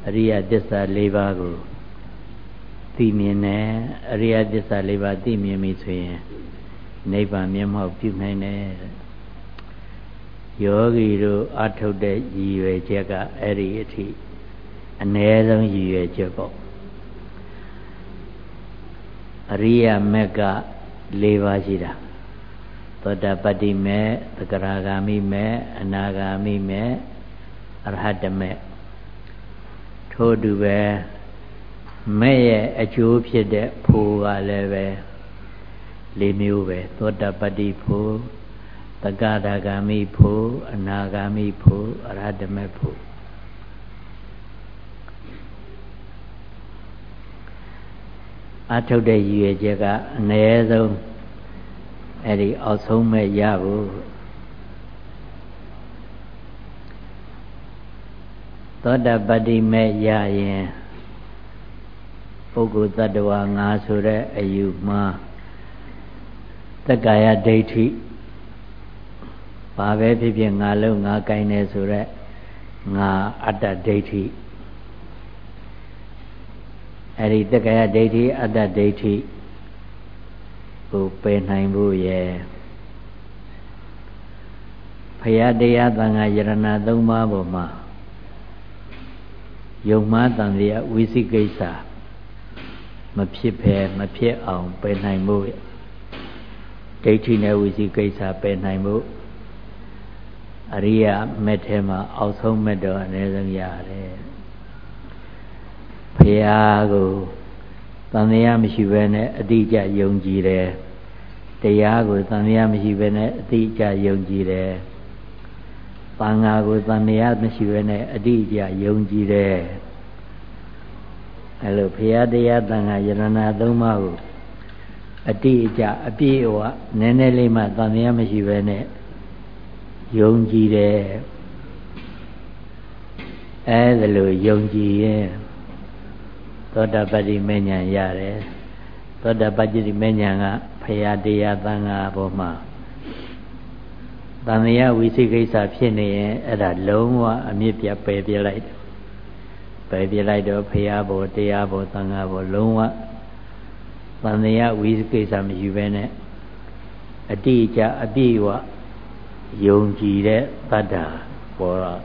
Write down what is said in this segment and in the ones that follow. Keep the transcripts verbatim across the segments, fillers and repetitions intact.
အရိယသစ္စာ၄ပါးကိုသိမြင်တယ်အရိယသစ္စာ၄ပါးသိမြင်ပြီဆိုရင်နိဗ္ဗာန်မျက်မှောက်ပြုနိုင်တယ်ယောဂီတို့အထုတ်တဲ့ရည်ရွယ်ချက်ကအဲ့ဒီအထိအနည်းဆုံးရည်ရွယ်ချက်ပေါ့အရိယမက်က၄ပါးရှိတာသောတာပတ္တိမေသဂရဂါမိမေအနာဂါမိမေအရဟတမေထို့တူပဲမဲ့ရဲ့အကျိုးဖြစ်တဲ့ဖို့ကလည်းပဲ၄မျိုးပဲသောတာပတ္တိဖို့သဂရဂါမိဖို့အနာဂါမိဖို့အရဟတမေဖို့အထုတ်တဲ့ရည်ရွယ်ချက်ကအနည်းဆုံးအဲ့ဒီအောက်ဆုံးမဲ့ရဖို့သောတာပတ္တိမဲ့ရရင်ပုဂ္ဂိုလ်တ attva ငါဆိုတဲ့အယူမှာသက္ကာယဒိဋ္ဌိဘာပဲဖြစ်ဖြစ်ငါလုံးငါကိုင်းနေဆိုတဲ့ငါအတ္တဒိဋ္ဌိအဲ့ဒီသက္ကာယဒိဋ္ဌိအတ္တဒိဋ္ဌိကိုပယ်နိုင်ဖို့ရဲ့ဘုရားတရားသံဃာယရဏသုံးပါးပေါ်မှာယုံမှားတန်တရားဝိသိကိစ္စမဖြစ်ဖဲမဖြစ်အောင်ပယ်နိုင်ဖို့ဒိဋ္ဌိနဲ့ဝိသိကိစ္စပယ်နိုင်ဖို့အရိယာမက်ထဲမှာအောက်ဆုံးမက်တော့အနည်းဆုံးရတယ်ဘုရားကိုတန်တရားမရှိဘဲနဲ့အတိအကျယုံကြည်တယ်တရားကိုတန်တရားမရှိဘဲနဲ့အတိအကျယုံကြည်တယ်သံဃာကိုတန်တရားမရှိဘဲနဲ့အတိအကျယုံကြည်တယ်အဲလိုဘုရားတရားသံဃာယရဏသုံးပါးကိုအတိအကျအပြည့်အဝနည်းနည်းလေးမှတန်တရားမရှိဘဲနဲ့ယုံကြည်တယ်အဲဒါလိုယုံကြည်ရင်သောတာပတ္တိမေညာရတယ်သောတာပတ္တိမေညာကဘုရားတရားသံဃာပေါ်မှာတန်မြတ်ဝိသိကိစ္စဖြစ်နေရင်အဲ့ဒါလုံးဝအမြင့်ပြပယ်ပြလိုက်ပယ်ပြလိုက်တော့ဘုရားဘောတရားဘောသံဃာဘောလုံးဝတန်မြတ်ဝိသိကိစ္စမရှိဘဲနဲ့အတိအကျအပြည့်အဝယုံကြည်တဲ့တတ္တာပေါ်တော့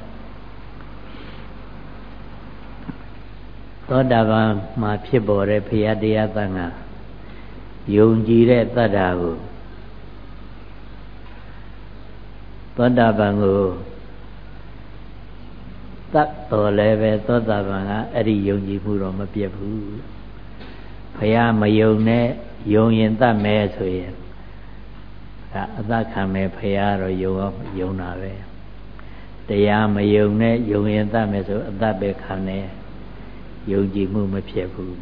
သောတာပန်မှာဖြစ်ပေါ်တဲ့ဘုရားတရားသံဃာယုံကြည်တဲ့တတ္တာကိုသောတာပန်ကိုတတ်တော်လည်းပဲသောတာပန်ကအဲ့ဒီယုံကြည်မှုတော့မပြတ်ဘူးဘုရားမယုံနဲ့ယုံရင်တတ်မယ်ဆိုရင်ဒါအသက်ခံမယ်ဘုရားတော့ယုံအောင်ယုံတာပဲတရားမယုံနဲ့ယုံရင်တတ်မယ်ဆိုအသက်ပဲခံတယ်ယုံကြည်မှုမဖြစ်ဘူး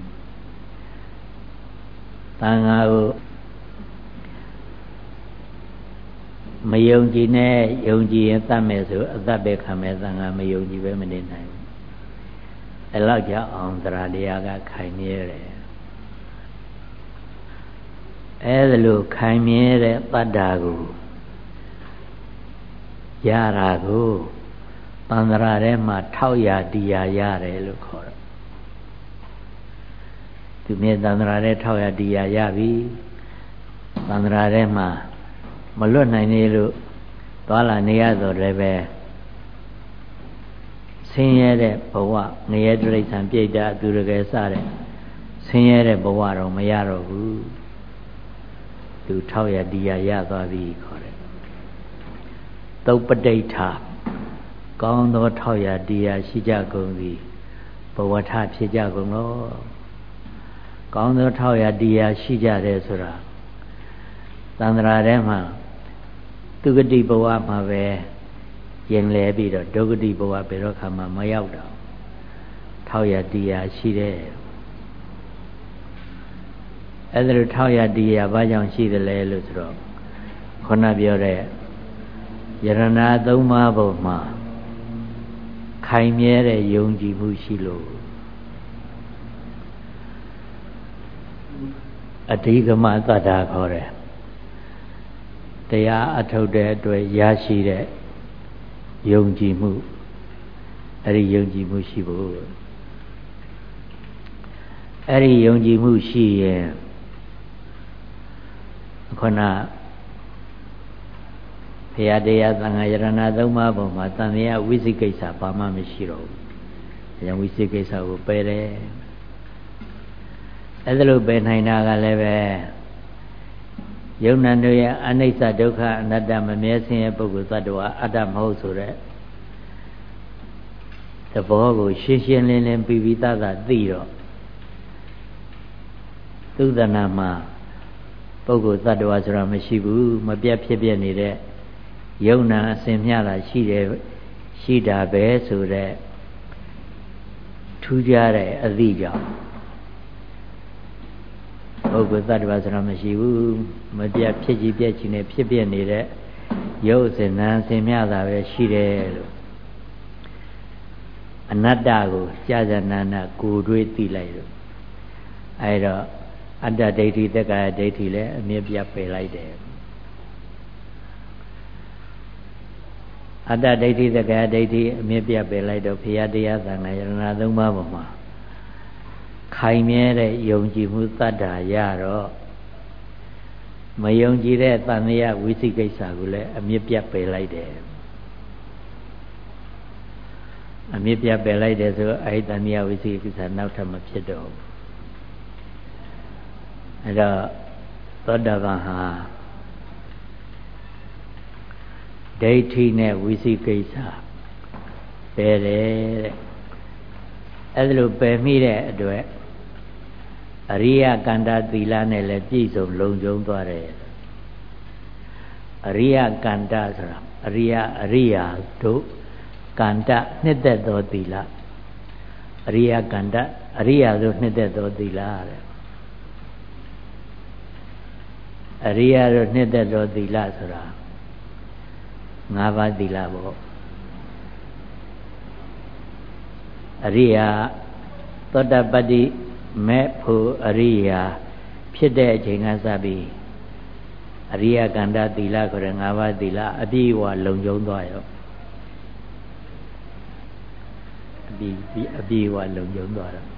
သံဃာကိုမယုံကြည်နဲ့ယုံကြည်ရင်တတ်မယ်ဆိုအသက်ပဲခံမယ်သံဃာမယုံကြည်ပဲမနေနိုင်ဘူးအဲ့လောက်ကြောင့်အောင်တရားတရားကခိုင်မြဲတယ်အဲ့ဒါလို့ခိုင်မြဲတဲ့တတ္တာကိုရတာကိုတန်ត្រာထဲမှာထောက်ရတရားရတယ်လို့ခေါ်တယ်သူမြတ်တန်ត្រာထဲထောက်ရတရားရပြီတန်ត្រာထဲမှာမလွတ်နိုင်နေလို့သွားလာနေရတော့လည်းပဲဆင်းရဲတဲ့ဘဝငရဲတိရစ္ဆာန်ပြိတ္တာသူရကယ်စတဲ့ဆင်းရဲတဲ့ဘဝတော့မရတော့ဘူးသူထောက်ရတရားရသွားပြီခေါ်တယ်သုပ္ပဋိဋ္ဌာကောင်းသောထောက်ရတရားရှိကြကုန်သည်ဘဝထဖြစ်ကြကုန်လောကောင်းသောထောက်ရတရားရှိကြတယ်ဆိုတာသန္တရာထဲမှာသူဂတိဘဝမှာပဲရင်လဲပြီးတော့ဒုဂတိဘဝဘယ်တော့ခါမှမရောက်တော့ထောက်ရတရားရှိတယ်အဲ့ဒါလို့ထောက်ရတရားဘာကြောင့်ရှိတယ်လဲလို့ဆိုတော့ခုနပြောတဲ့ယရဏသုံးပါးပေါ်မှာခိုင်မြဲတဲ့ယုံကြည်မှုရှိလို့အဓိကမသတ္တာခေါ်တယ်တရားအထုတ်တဲ့အတွက်ရရှိတဲ့ယုံကြည်မှုအဲ့ဒီယုံကြည်မှုရှိဖို့အဲ့ဒီယုံကြည်မှုရှိရင်ခုနဘုရားတရားသံဃာယရဏသုံးပါးပေါ်မှာတန်မြတ်ဝိသိကိစ္စဘာမှမရှိတော့ဘူး။အဲဝိသိကိစ္စကိုပယ်တယ်။အဲ့ဒါလို့ပယ်နိုင်တာကလည်းပဲယုံနာတို့ရဲ့အနိစ္စဒုက္ခအနတ္တမမြဲစင်းရဲ့ပုဂ္ဂိုလ်သတ္တဝါအတ္တမဟုတ်ဆိုတဲ့သဘောကိုရှင်းရှင်းလင်းလင်းပြီးပြီးသားသားသိတော့သုဒ္ဓနာမှာပုဂ္ဂိုလ်သတ္တဝါဆိုတာမရှိဘူးမပြတ်ဖြစ်ပြနေတဲ့ယုံနာအစဉ်မျှတာရှိတယ်ရှိတာပဲဆိုတဲ့ထူးခြားတဲ့အသည့်ကြောင့်ပုဂ္ဂိုလ်သတ္တဝါဆိုတာမရှိဘူးမပြတ်ဖြစ်ကြည့်ပြက်ချင်နေဖြစ်ပြနေတဲ့ယုတ်စင်နာအစဉ်မျှတာပဲရှိတယ်လို့အနတ္တကိုကြာကြာနာနာကိုယ်တွေးသိလိုက်လို့အဲဒါအတ္တဒိဋ္ဌိတက္ကာဒိဋ္ဌိလည်းအမြဲပြတ်ပယ်လိုက်တယ်အတ္တဒိဋ္ဌိတက္ကာဒိဋ္ဌိအမြဲပြတ်ပယ်လိုက်တော့ဘုရားတရားသံဃာယရဏသုံးပါးပေါ်မှာခိုင်မြဲတဲ့ယုံကြည်မှုတတ္တာရတော့မယုံကြည်တဲ့သံဃာဝိသိကိစ္စကိုလည်းအမြဲပြတ်ပယ်လိုက်တယ်အမြဲပြတ်ပယ်လိုက်တယ်ဆိုအဲ့ဒီသံဃာဝိသိကိစ္စနောက်ထပ်မဖြစ်တော့ဘူးအဲ့တော့သောတာပန်ဟာဒိဋ္ဌိနဲ့ဝိသိကိစ္စပယ်တယ်တဲ့အဲ့ဒါလိုပယ်မိတဲ့အတွက်အရိယကန္တသီလနဲ့လည်းပြည့်စုံလုံခြုံသွားတယ်အရိယကန္တဆိုတာအရိယအရိယာတို့ကန္တနှစ်သက်သောသီလအရိယကန္တအရိယာတို့နှစ်သက်သောသီလတဲ့အရိယာတို့နှစ်သက်သောသီလဆိုတာ၅ပါးသီလပေါ့အရိယာသောတပတ္တိမေဖို့အရိယာဖြစ်တဲ့အချိန်ကစပြီးအရိယကန္တသီလခေါ်တဲ့၅ပါးသီလအပြည့်အဝလုံခြုံသွားရောအပြည့်အပြည့်အဝလုံခြုံသွားတော့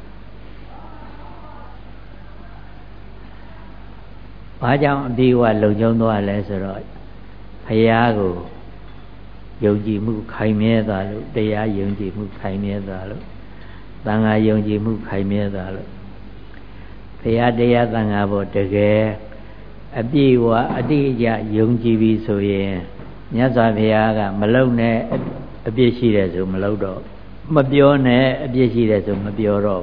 ဘာကြောင့်အပြည့်အဝလုံခြုံသွားလဲဆိုတော့ဘုရားကိုယုံကြည်မှုခိုင်မြဲသွားလို့တရားယုံကြည်မှုခိုင်မြဲသွားလို့သံဃာယုံကြည်မှုခိုင်မြဲသွားလို့ဘုရားတရားသံဃာဘောတကယ်အပြည့်အဝအတိအကျယုံကြည်ပြီဆိုရင်မြတ်စွာဘုရားကမလုံနဲ့အပြည့်ရှိတယ်ဆိုမလုံတော့မပြောနဲ့အပြည့်ရှိတယ်ဆိုမပြောတော့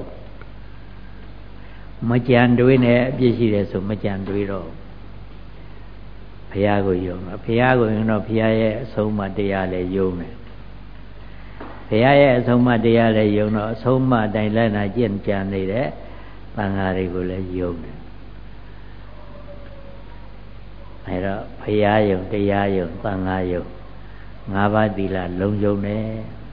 မကြံတွေးနဲ့အပြည့်ရှိတယ်ဆိုမကြံတွေးတော့ဘုရားကိုယုံတော့ဘုရားကိုယုံတော့ဘုရားရဲ့အဆုံးအမတရားလည်းယုံတယ်ဘုရားရဲ့အဆုံးအမတရားလည်းယုံတော့အဆုံးအမအတိုင်းလည်းနာကျင့်ကြံနေတဲ့သံဃာတွေကိုလည်းယုံတယ်အဲတော့ဘုရားယုံတရားယုံသံဃာယုံငါးပါးသီလလုံခြုံတယ်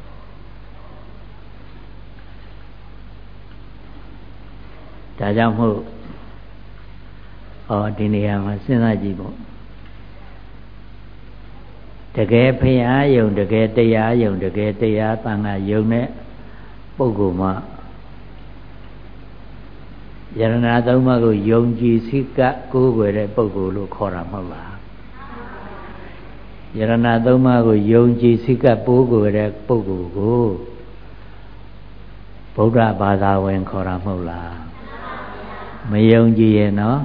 ဒါကြောင့်မို့ဩဒီနေရာမှာစဉ်းစားကြည့်ပေါ့တကယ်ဘုရားယုံတကယ်တရားယုံတကယ်တရားသံဃာယုံတဲ့ပုဂ္ဂိုလ်မှာယရဏသုံးပါးကိုယုံကြည်စိတ်ကကိုးကွယ်တဲ့ပုဂ္ဂိုလ်လို့ခေါ်တာမဟုတ်လားယရဏသုံးပါးကိုယုံကြည်စိတ်ကပိုးကွယ်တဲ့ပုဂ္ဂိုလ်ကိုဗုဒ္ဓဘာသာဝင်ခေါ်တာမဟုတ်လားမယုံကြည်ရင်နော်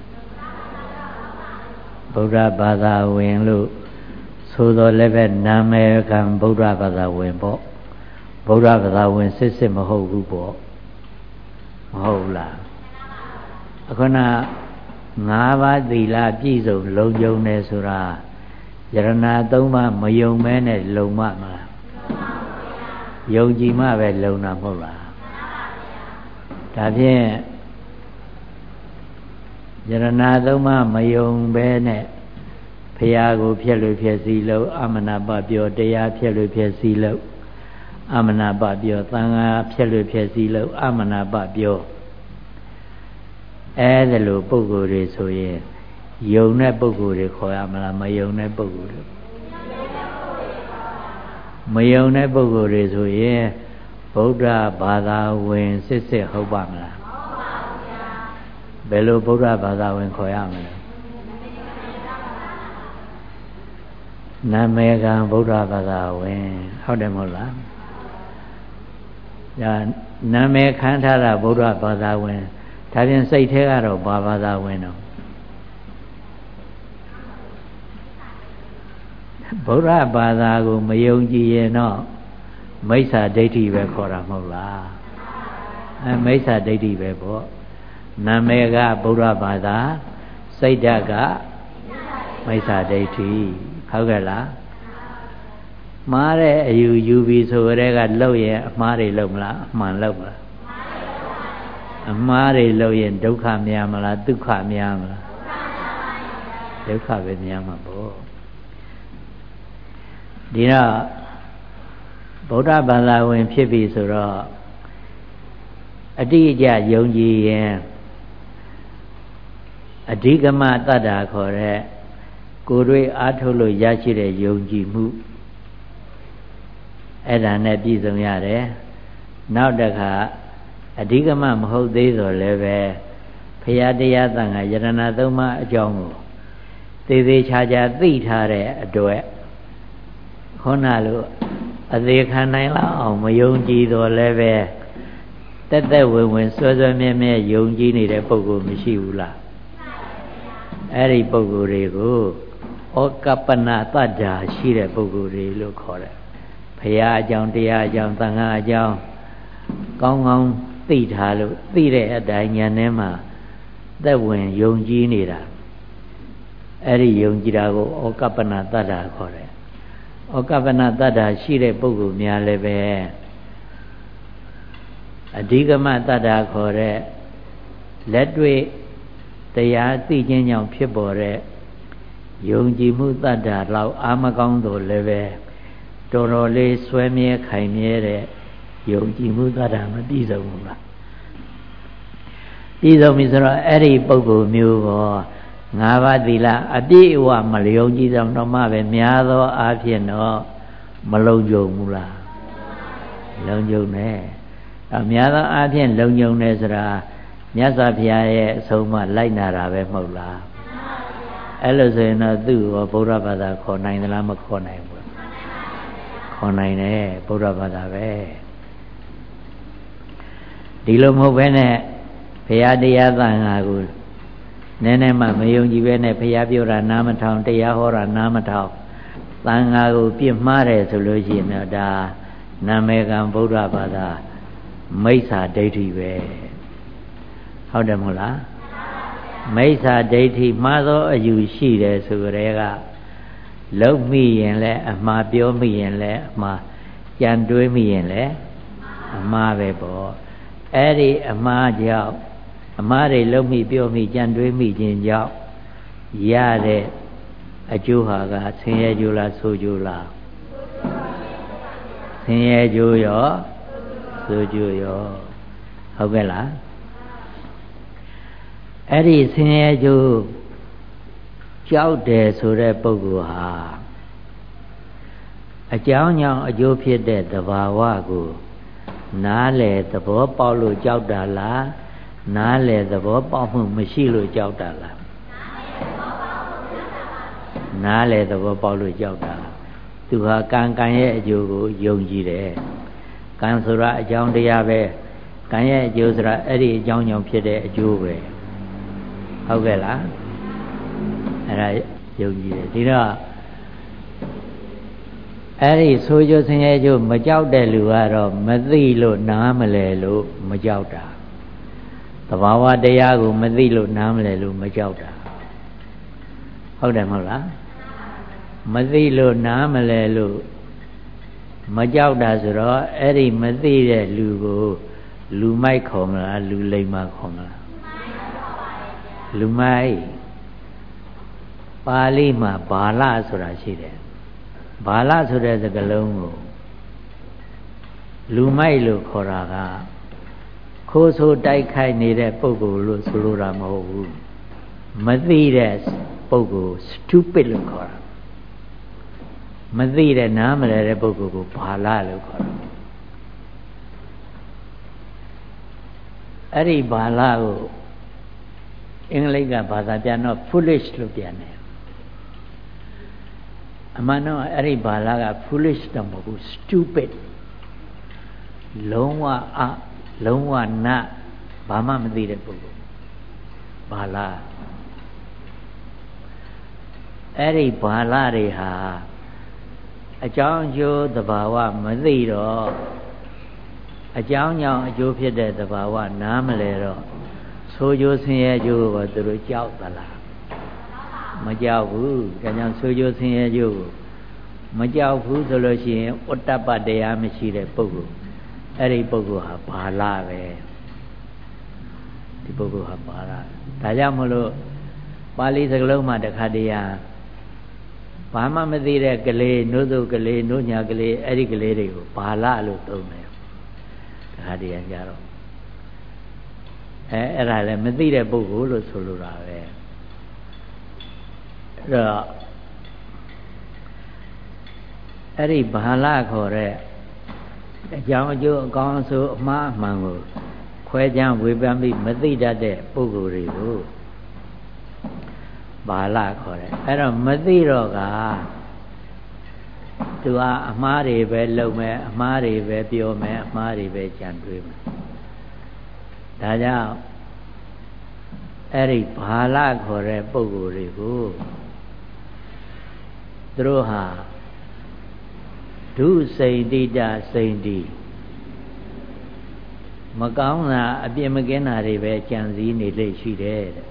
ဗုဒ္ဓဘာသာဝင်လို့ဆိုတော့လည်းပဲနာမည်ကံဗုဒ္ဓဘာသာဝင်ပေါ့ဗုဒ္ဓဘာသာဝင်စစ်စစ်မဟုတ်ဘူးပေါ့မဟုတ်လားအခုနငါးပါးသီလပြည့်စုံလုံခြုံတယ်ဆိုတာယရဏသုံးပါးမယုံမဲနဲ့လုံမမလားယုံကြည်မှပဲလုံတာမဟုတ်လားဒါဖြင့်ယရဏသုံးပါးမယုံပဲနဲ့ဘုရားကိုဖြက်လို့ဖြက်စီလို့အမနာပပြောတရားဖြက်လို့ဖြက်စီလို့အမနာပပြောသံဃာဖြက်လို့ဖြက်စီလို့အမနာပပြောအဲဒါလိုပုဂ္ဂိုလ်တွေဆိုရင်ယုံတဲ့ပုဂ္ဂိုလ်တွေခေါ်ရမလားမယုံတဲ့ပုဂ္ဂိုလ်တွေမယုံတဲ့ပုဂ္ဂိုလ်တွေဆိုရင်ဗုဒ္ဓဘာသာဝင်စစ်စစ်ဟုတ်ပါမလားဘယ်လိုဗုဒ္ဓဘာသာဝင်ခေါ်ရမလဲနာမည်ကံဗုဒ္ဓဘာသာဝင်ဟုတ်တယ်မဟုတ်လားဒါနာမည်ခံထားတာဗုဒ္ဓဘာသာဝင်ဒါပြင်စိတ်ထဲကတော့ဘာဘာသာဝင်တော့ဗုဒ္ဓဘာသာကိုမယုံကြည်ရင်တော့မိစ္ဆာဒိဋ္ဌိပဲခေါ်တာမဟုတ်လားအဲမိစ္ဆာဒိဋ္ဌိပဲပေါ့နာမည်ကဗုဒ္ဓဘာသာစိတ်ဓာတ်ကမိစ္ဆာဒိဋ္ဌိဟုတ်ကဲ့လားမှားတဲ့အယူယူပြီးဆိုရဲကလှုပ်ရင်အမှားတွေလှုပ်မလားအမှန်လှုပ်မလားအမှားတွေလှုပ်ရင်ဒုက္ခများမလားဒုက္ခများမလားဒုက္ခပဲများမှာပေါ့ဒီတော့ဗုဒ္ဓဘာသာဝင်ဖြစ်ပြီဆိုတော့အတိအကျယုံကြည်ရင်အဓိကမတတ္တာခေါ်တဲ့ကိုယ်တွေ့အားထုတ်လို့ရရှိတဲ့ယုံကြည်မှုအဲ့ဒါနဲ့ပြည့်စုံရတယ်နောက်တစ်ခါအဓိကမမဟုတ်သေးဆိုလည်းပဲဘုရားတရားသံဃာယရဏသုံးပါးအကြောင်းကိုသေသေးချာချာသိထားတဲ့အတွက်ခုနလိုအသေးခံနိုင်လောက်အောင်မယုံကြည်တော့လည်းပဲတက်တက်ဝင်ဝင်ဆွဲဆွဲမြဲမြဲယုံကြည်နေတဲ့ပုဂ္ဂိုလ်မရှိဘူးလားအဲ့ဒီပုဂ္ဂိုလ်တွေကိုဩကပ္ပနာတတ္တာရှိတဲ့ပုဂ္ဂိုလ်တွေလို့ခေါ်တယ်ဘုရားအကြောင်းတရားအကြောင်းသံဃာအကြောင်းကောင်းကောင်းသိထားလို့သိတဲ့အတိုင်းဉာဏ်ထဲမှာသက်ဝင်ယုံကြည်နေတာအဲ့ဒီယုံကြည်တာကိုဩကပ္ပနာတတ္တာခေါ်တယ်ဩကပ္ပနာတတ္တာရှိတဲ့ပုဂ္ဂိုလ်များလည်းပဲအဓိကမတတ္တာခေါ်တဲ့လက်တွေ့တရားသိခြင်းကြောင့်ဖြစ်ပေါ်တဲ့ယုံကြည်မှုတတ္တာလောက်အာမကောင်းတော့လည်းပဲတော်တော်လေးဆွဲမြဲခိုင်မြဲတဲ့ယုံကြည်မှုတတ္တာမပြည့်စုံဘူးလားပြည့်စုံပြီဆိုတော့အဲ့ဒီပုဂ္ဂိုလ်မျိုးကိုငါးပါးသီလအပြည့်အဝမလျော်ကြည်တော့တော့မှပဲများသောအားဖြင့်တော့မလုံခြုံဘူးလားလုံခြုံတယ်အများသောအားဖြင့်လုံခြုံတယ်ဆိုတာမြတ်စွာဘုရားရဲ့အဆုံးအမလိုက်နာတာပဲမဟုတ်လားအဲ့လိုဆိုရင်တော့သူ့ကိုဗုဒ္ဓဘာသာခေါ်နိုင်သလားမခေါ်နိုင်ဘူးခေါ်နိုင်တယ်ဗုဒ္ဓဘာသာပဲဒီလိုမဟုတ်ဘဲနဲ့ဘုရားတရားသံဃာကိုနည်းနည်းမှမယုံကြည်ပဲနဲ့ဘုရားပြောတာနားမထောင်တရားဟောတာနားမထောင်သံဃာကိုပြစ်မှားတယ်ဆိုလို့ရှိရင်တော့ဒါနာမည်ကံဗုဒ္ဓဘာသာမိစ္ဆာဒိဋ္ဌိပဲဟုတ်တယ်မဟုတ်လားမိစ္ဆာဒိဋ္ဌိမှားသောအယူရှိတယ်ဆိုကြတဲ့ကလုံးမိရင်လည်းအမှားပြောမိရင်လည်းအမှားကြံတွေးမိရင်လည်းအမှားပဲပေါ့အဲ့ဒီအမှားကြောင့်အမှားတွေလုံးမိပြောမိကြံတွေးမိခြင်းကြောင့်ရတဲ့အကျိုးဟာကဆင်းရဲကျိုးလားဆိုးကျိုးလားဆင်းရဲကျိုးရောဆိုးကျိုးရောဟုတ်ကဲ့လားအဲ့ဒီဆင်းရဲကျိုးကြောက်တယ်ဆိုတဲ့ပုဂ္ဂိုလ်ဟာအကြောင်းကြောင့်အကျိုးဖြစ်တဲ့သဘာဝကိုနားလေသဘောပေါက်လို့ကြောက်တာလားနားလေသဘောပေါက်မှုမရှိလို့ကြောက်တာလားနားလေသဘောပေါက်လို့ကြောက်တာသူဟာကံကံရဲ့အကျိုးကိုယုံကြည်တယ်ကံဆိုတာအကြောင်းတရားပဲကံရဲ့အကျိုးဆိုတာအဲ့ဒီအကြောင်းကြောင့်ဖြစ်တဲ့အကျိုးပဲဟုတ်ကဲ့လားအဲ့ဒါယုံကြည်တယ်ဒီတော့အဲ့ဒီဆိုးကျိုးဆင်းရဲကျိုးမကြောက်တဲ့လူကတော့မသိလို့နားမလဲလို့မကြောက်တာသဘာဝတရားကိုမသိလို့နားမလဲလို့မကြောက်တာဟုတ်တယ်မဟုတ်လားမသိလို့နားမလဲလို့မကြောက်တာဆိုတော့အဲ့ဒီမသိတဲ့လူကိုလူမိုက်ခေါ်မလားလူလိမ္မာခေါ်မလားလူမိုက်ပါဠိမှာဘာလဆိုတာရှိတယ်ဘာလဆိုတဲ့စကားလုံးကိုလူမိုက်လို့ခေါ်တာကခိုးဆိုးတိုက်ခိုက်နေတဲ့ပုဂ္ဂိုလ်လို့ဆိုလိုတာမဟုတ်ဘူးမသိတဲ့ပုဂ္ဂိုလ် stupid လို့ခေါ်တာမသိတဲ့နားမလဲတဲ့ပုဂ္ဂိုလ်ကိုဘာလလို့ခေါ်တာအဲ့ဒီဘာလကိုအင်္ဂလိပ်ကဘာသာပြန်တော့ foolish လို့ပြန်တယ်အမှန်တော့အဲ့ဒီဘာလာက foolish တော့မဟုတ်ဘူး stupid လုံးဝအလုံးဝနဘာမှမသိတဲ့ပုဂ္ဂိုလ်ဘာလာအဲ့ဒီဘာလာတွေဟာအကြောင်းအကျိုးသဘာဝမသိတော့အကြောင်းကြောင့်အကျိုးဖြစ်တဲ့သဘာဝနားမလဲတော့ဆိုးကျိုးဆင်းရဲကျိုးကိုသူတို့ကြောက်သလားမကြောက်ဘူးဒါကြောင့်ဆိုးကျိုးဆင်းရဲကျိုးကိုမကြောက်ဘူးဆိုလို့ရှိရင်ဥတ္တပတရားမရှိတဲ့ပုဂ္ဂိုလ်အဲ့ဒီပုဂ္ဂိုလ်ဟာဘာလာပဲဒီပုဂ္ဂိုလ်ဟာဘာလာဒါကြောင့်မလို့ပါဠိစကားလုံးမှာတခါတည်းဟာဘာမှမသိတဲ့ကလေးနို့သူကလေးနို့ညာကလေးအဲ့ဒီကလေးတွေကိုဘာလာလို့သုံးတယ်တခါတည်းကြတော့အဲအဲ့ဒါလည်းမသိတဲ့ပုဂ္ဂိုလ်လို့ဆိုလိုတာပဲအဲ့တော့အဲ့ဒီဘာလာခေါ်တဲ့အကြောင်းအကျိုးအကောင်းအဆိုးအမှားအမှန်ကိုခွဲခြားဝေဖန်ပြီးမသိတတ်တဲ့ပုဂ္ဂိုလ်တွေကိုဘာလာခေါ်တယ်အဲ့တော့မသိတော့ကသူကအမှားတွေပဲလုပ်မယ်အမှားတွေပဲပြောမယ်အမှားတွေပဲကြံတွေးမယ်ဒါကြောင့်အဲ့ဒီဘာလာခေါ်တဲ့ပုဂ္ဂိုလ်တွေကိုသူတို့ဟာဒုစိန်တိတစိန်တိမကောင်းတာအပြစ်မကင်းတာတွေပဲကြံစည်နေလေရှိတယ်တဲ့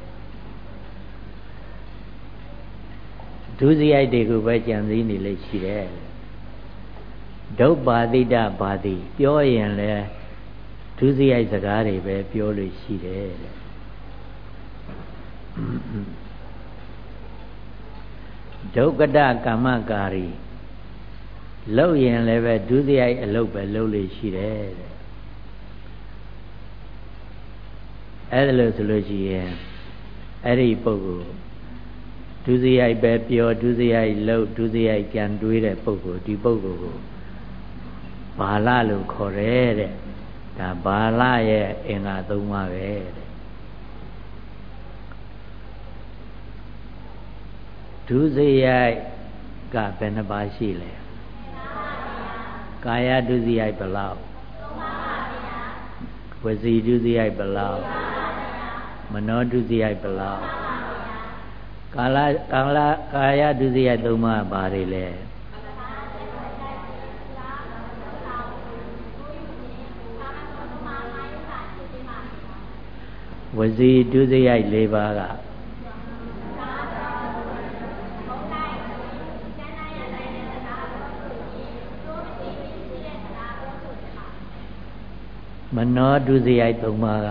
ဒုစရိုက်တွေကိုပဲကြံစည်နေလေရှိတယ်ဒုပါတိတပါတိပြောရင်လည်းဒုစရိုက်စကားတွေပဲပြောလို့ရှိတယ်တဲ့ဒုက္ကတကမ္မကာရီလှုပ်ရင်လည်းပဲဒုစရိုက်အလုပ်ပဲလုပ်လို့ရှိတယ်တဲ့အဲ့ဒါလို့ဆိုလို့ရှိရင်အဲ့ဒီပုဂ္ဂိုလ်ဒုစရိုက်ပဲပြောဒုစရိုက်လှုပ်ဒုစရိုက်ကြံတွေးတဲ့ပုဂ္ဂိုလ်ဒီပုဂ္ဂိုလ်ကိုဘာလလို့ခေါ်တယ်တဲ့ဒါဘာလရဲ့အင်္ဂါသုံးပါးပဲတဲ့ဒုစရိုက်ကဘယ်နှပါးရှိလဲကာယဒုစရိုက်ဘယ်လောက်ဝစီဒုစရိုက်ဘယ်လောက်မနောဒုစရိုက်ဘယ်လောက်ကာလကာလကာယဒုစရိုက်သုံးပါးဘာတွေလဲဝစီဒုစရိုက်၄ပါးကမနောဒုစရိုက်သုံးပါးက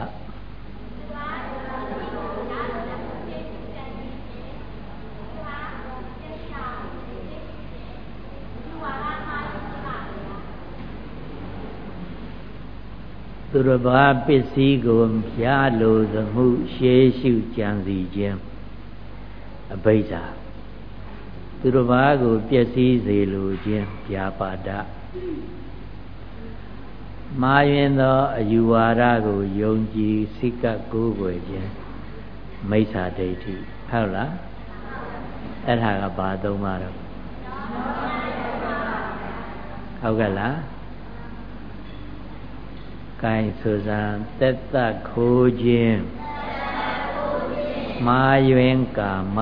သူတစ်ပါးပစ္စည်းကိုရလိုသမှုရှေးရှုကြံစီခြင်းအဘိဓါသူတစ်ပါးကိုပျက်စီးစေလိုခြင်းပြာပါဒမာရင်သောအယူဝါဒကိုယုံကြည်စိတ်ကကိုးကွယ်ခြင်းမိစ္ဆာဒိဋ္ဌိဟုတ်လားအဲ့ဒါကဘာသုံးပါတော့ဟုတ်ကဲ့လားကိုင်ဆိုစံသက်သက်ခိုးခြင်းမာယွင်ကာမ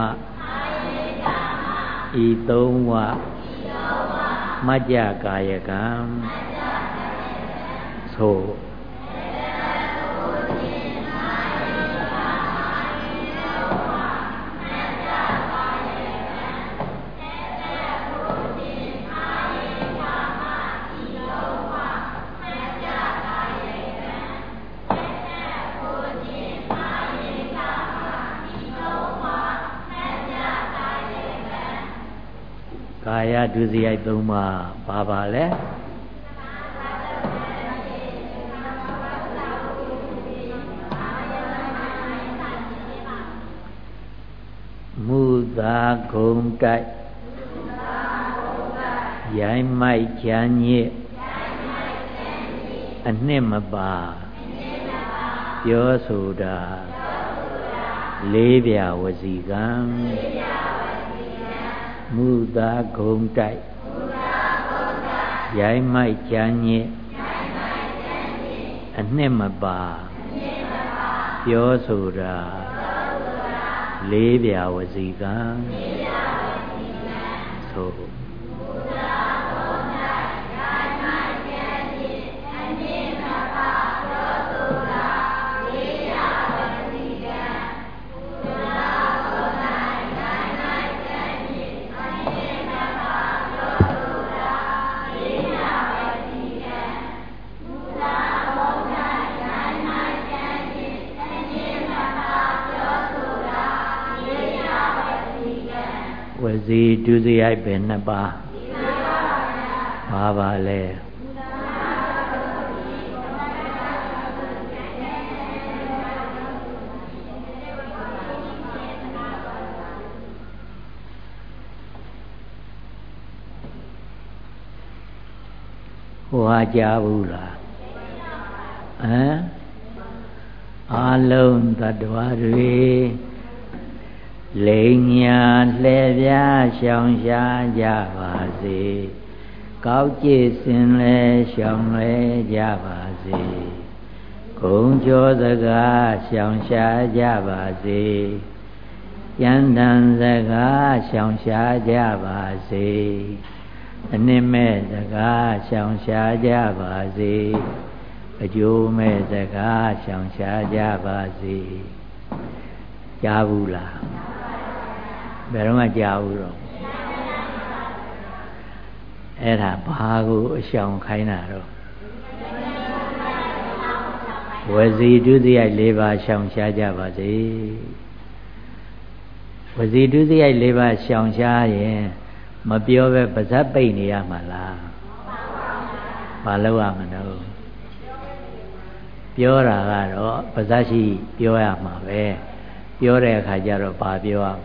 ဤသုံးဝမจจကာယကံသို့ကာယဒုစရိုက်သုံးပါးဘာပါလဲမူသာဂုံတိုက်ရိုင်းမိုက်ချမ်းညစ်အနှစ်မပါပြောဆိုတာလေးပြဝစီကံမူသာဂုံတိုက်ရိုင်းမိုက်ကြမ်းညစ်အနှစ်မပါပြောဆိုတာလေးပြဝစီကံသို့ဝစီဒုစရိုက်ပဲနှစ်ပါးပါပါလဲဟိုဟာကြားဘူးလားဟမ်အလုံးသတ္တဝါတွေလိမ်ညာလှည့်ပြားရှောင်ရှားကြပါစေကောက်ကြည်စင်လဲရှောင်လဲကြပါစေဂုံကျော်စကားရှောင်ရှားကြပါစေကျမ်းတန်စကားရှောင်ရှားကြပါစေအနှစ်မဲ့စကားရှောင်ရှားကြပါစေအကျိုးမဲ့စကားရှောင်ရှားကြပါစေကြားဘူးလားဘယ်တော့မှကြားဘူးတော့အဲ့ဒါဘာကိုအရှောင်ခိုင်းတာတော့ဝစီဒုစရိုက်၄ပါးရှောင်ရှားကြပါစေဝစီဒုစရိုက်၄ပါးရှောင်ရှားရင်မပြောပဲပါဇက်ပိတ်နေရမှာလားဘာလို့ရမလို့ပြောတာကတော့ပါဇက်ရှိပြောရမှာပဲပြောတဲ့အခါကျတော့ဘာပြောရမလဲ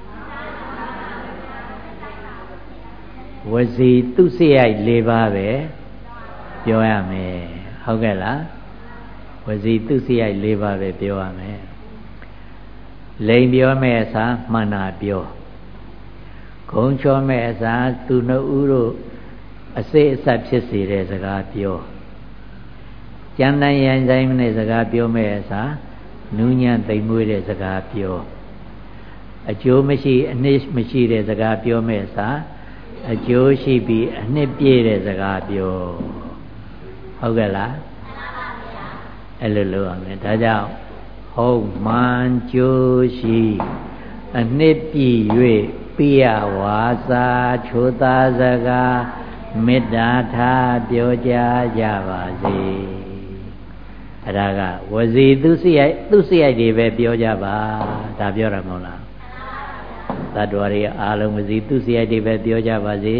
ဝစီသူစရိုက်၄ပါးပဲပြောရမယ်ဟုတ်ကဲ့လားဝစီသူစရိုက်၄ပါးပဲပြောရမယ်လိန်ပြောမဲ့အစားမှန်တာပြောဂုံချောမဲ့အစားသူနှုတ်ဦးတို့အစိတ်အဆက်ဖြစ်စေတဲ့စကားပြောကြမ်းတမ်းရန်ဆိုင်တဲ့စကားပြောမဲ့အစားနူးညံ့သိမ်မွေးတဲ့စကားပြောအကျိုးမရှိအနှစ်မရှိတဲ့စကားပြောမဲ့အစားအကျိုးရှိပြီးအနှစ်ပြည့်တဲ့စကားပြောဟုတ်ကဲ့လားအဲ့လိုလုပ်ရမယ်ဒါကြောင့်ဟုတ်မှန်ကျိုးရှိအနှစ်ပြည့်၍ပိယဝါစာချိုသာစကားမေတ္တာထားပြောကြကြပါစေအဲ့ဒါကဝစီသူစိယသူစိယတွေပဲပြောကြပါဒါပြောရမဟုတ်လားသတ္တဝါတွေအားလုံးဝစီသူစိယတွေပဲပြောကြပါစေ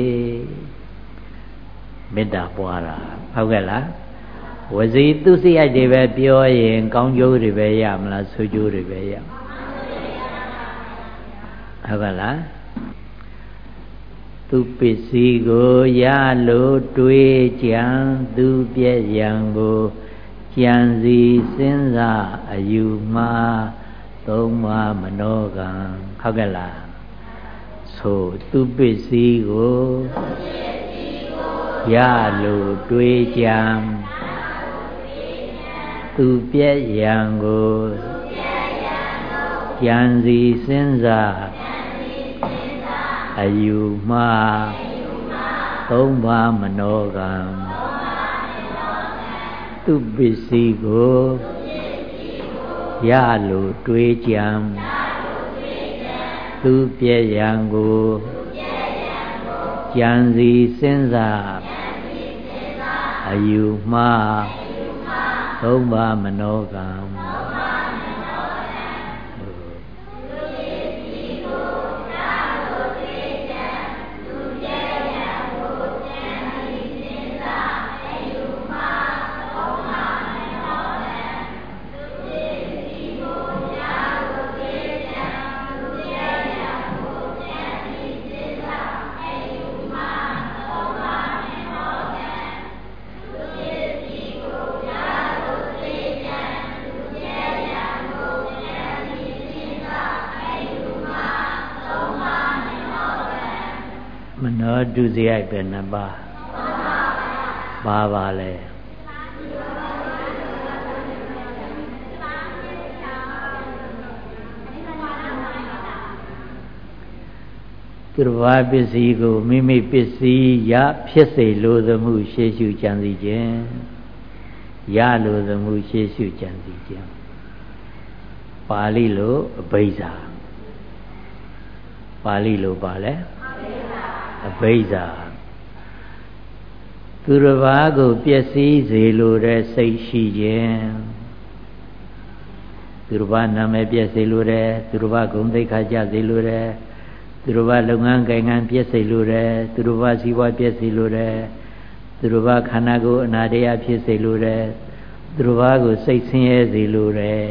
မေတ္တာပွားတာဟုတ်ကဲ့လားဝစီသူစိယတွေပဲပြောရင်ကောင်းကျိုးတွေပဲရမလားဆိုးကျိုးတွေပဲရဟုတ်ကဲ့လားသူပစ္စည်းကိုရလို့တွေးကြံသူပြည့်ရန်ကိုကြံစီစဉ်းစားအယူမှားသုံးပါးမနောကံဟုတ်ကဲ့လားဆိုသူပစ္စည်းကိုရလို့တွေးကြံသူပြည့်ရန်ကိုကြံစီစဉ်းစားအယူမှားသုံးပါးမနောကံသူပစ္စည်းကိုရလို့တွေးကြံသူပြည့်ရန်ကိုကြံစီစဉ်းစားအယူမှားသုံးပါးမနောကံနောဒုစရိုက်ပဲနှစ်ပါးပါပါလေသူတစ်ပါးပစ္စည်းကိုမိမိပစ္စည်းရဖြစ်စေလိုသမှုရှေ့ရှုကြံစီခြင်းရလိုသမှုရှေ့ရှုကြံစီခြင်းပါဠိလိုအဘိဇ္ဇာပါဠိလိုပါလဲအဘိဇ္ဇာသူတစ်ပါးကိုပျက်စီးစေလိုတဲ့စိတ်ရှိခြင်းသူတစ်ပါးနာမည်ပျက်စေလိုတယ်သူတစ်ပါးဂုဏ်သိက္ခာကျစေလိုတယ်သူတစ်ပါးလုပ်ငန်းကိုင်ငန်းပြည့်စေလိုတယ်သူတစ်ပါးစီးပွားပြည့်စေလိုတယ်သူတစ်ပါးခန္ဓာကိုယ်အနာတရားဖြစ်စေလိုတယ်သူတစ်ပါးကိုစိတ်ဆင်းရဲစေလိုတယ်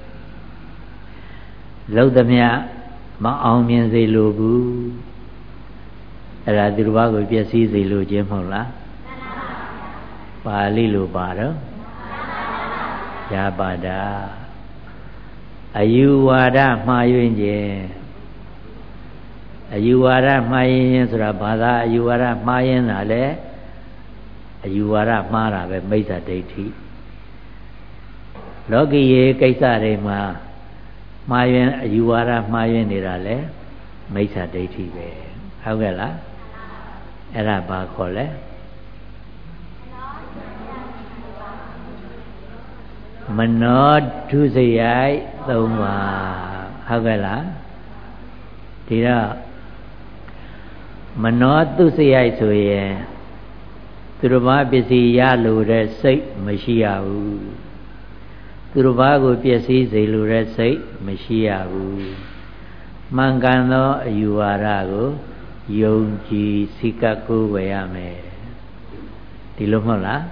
လောက်သမျှမအောင်မြင်စေလိုဘူးအဲ့ဒါသူတစ်ပါးကိုပြည့်စည်စေလိုခြင်းမဟုတ်လားပါဠိလိုပါတော့ရပါတာအယူဝါဒမှားယွင်းခြင်းအယူဝါဒမှားရင်ဆိုတာဘာသာအယူဝါဒမှားရင်တာလေအယူဝါဒမှားတာပဲမိစ္ဆာဒိဋ္ဌိလောကီရေကိစ္စတွေမှာမှားရင်အယူဝါဒမှားရင်နေတာလေမိစ္ဆာဒိဋ္ဌိပဲဟုတ်ကဲ့လားအဲ့ဒါဘာခေါ်လဲမနောဒုစရိုက်သုံးပါဟုတ်ကဲ့လားဒီတော့မနောသူစရိုက်ဆိုရင်သူတစ်ပါးပစ္စည်းရလို့တဲ့စိတ်မရှိရဘူးသူတစ်ပါးကိုပျက်စီးစေလိုတဲ့စိတ်မရှိရဘူးမှန်ကန်သောအယူဝါဒကိုယုံကြည်စိတ်ကကိုးဝယ်ရမယ်ဒီလိုမဟုတ်လား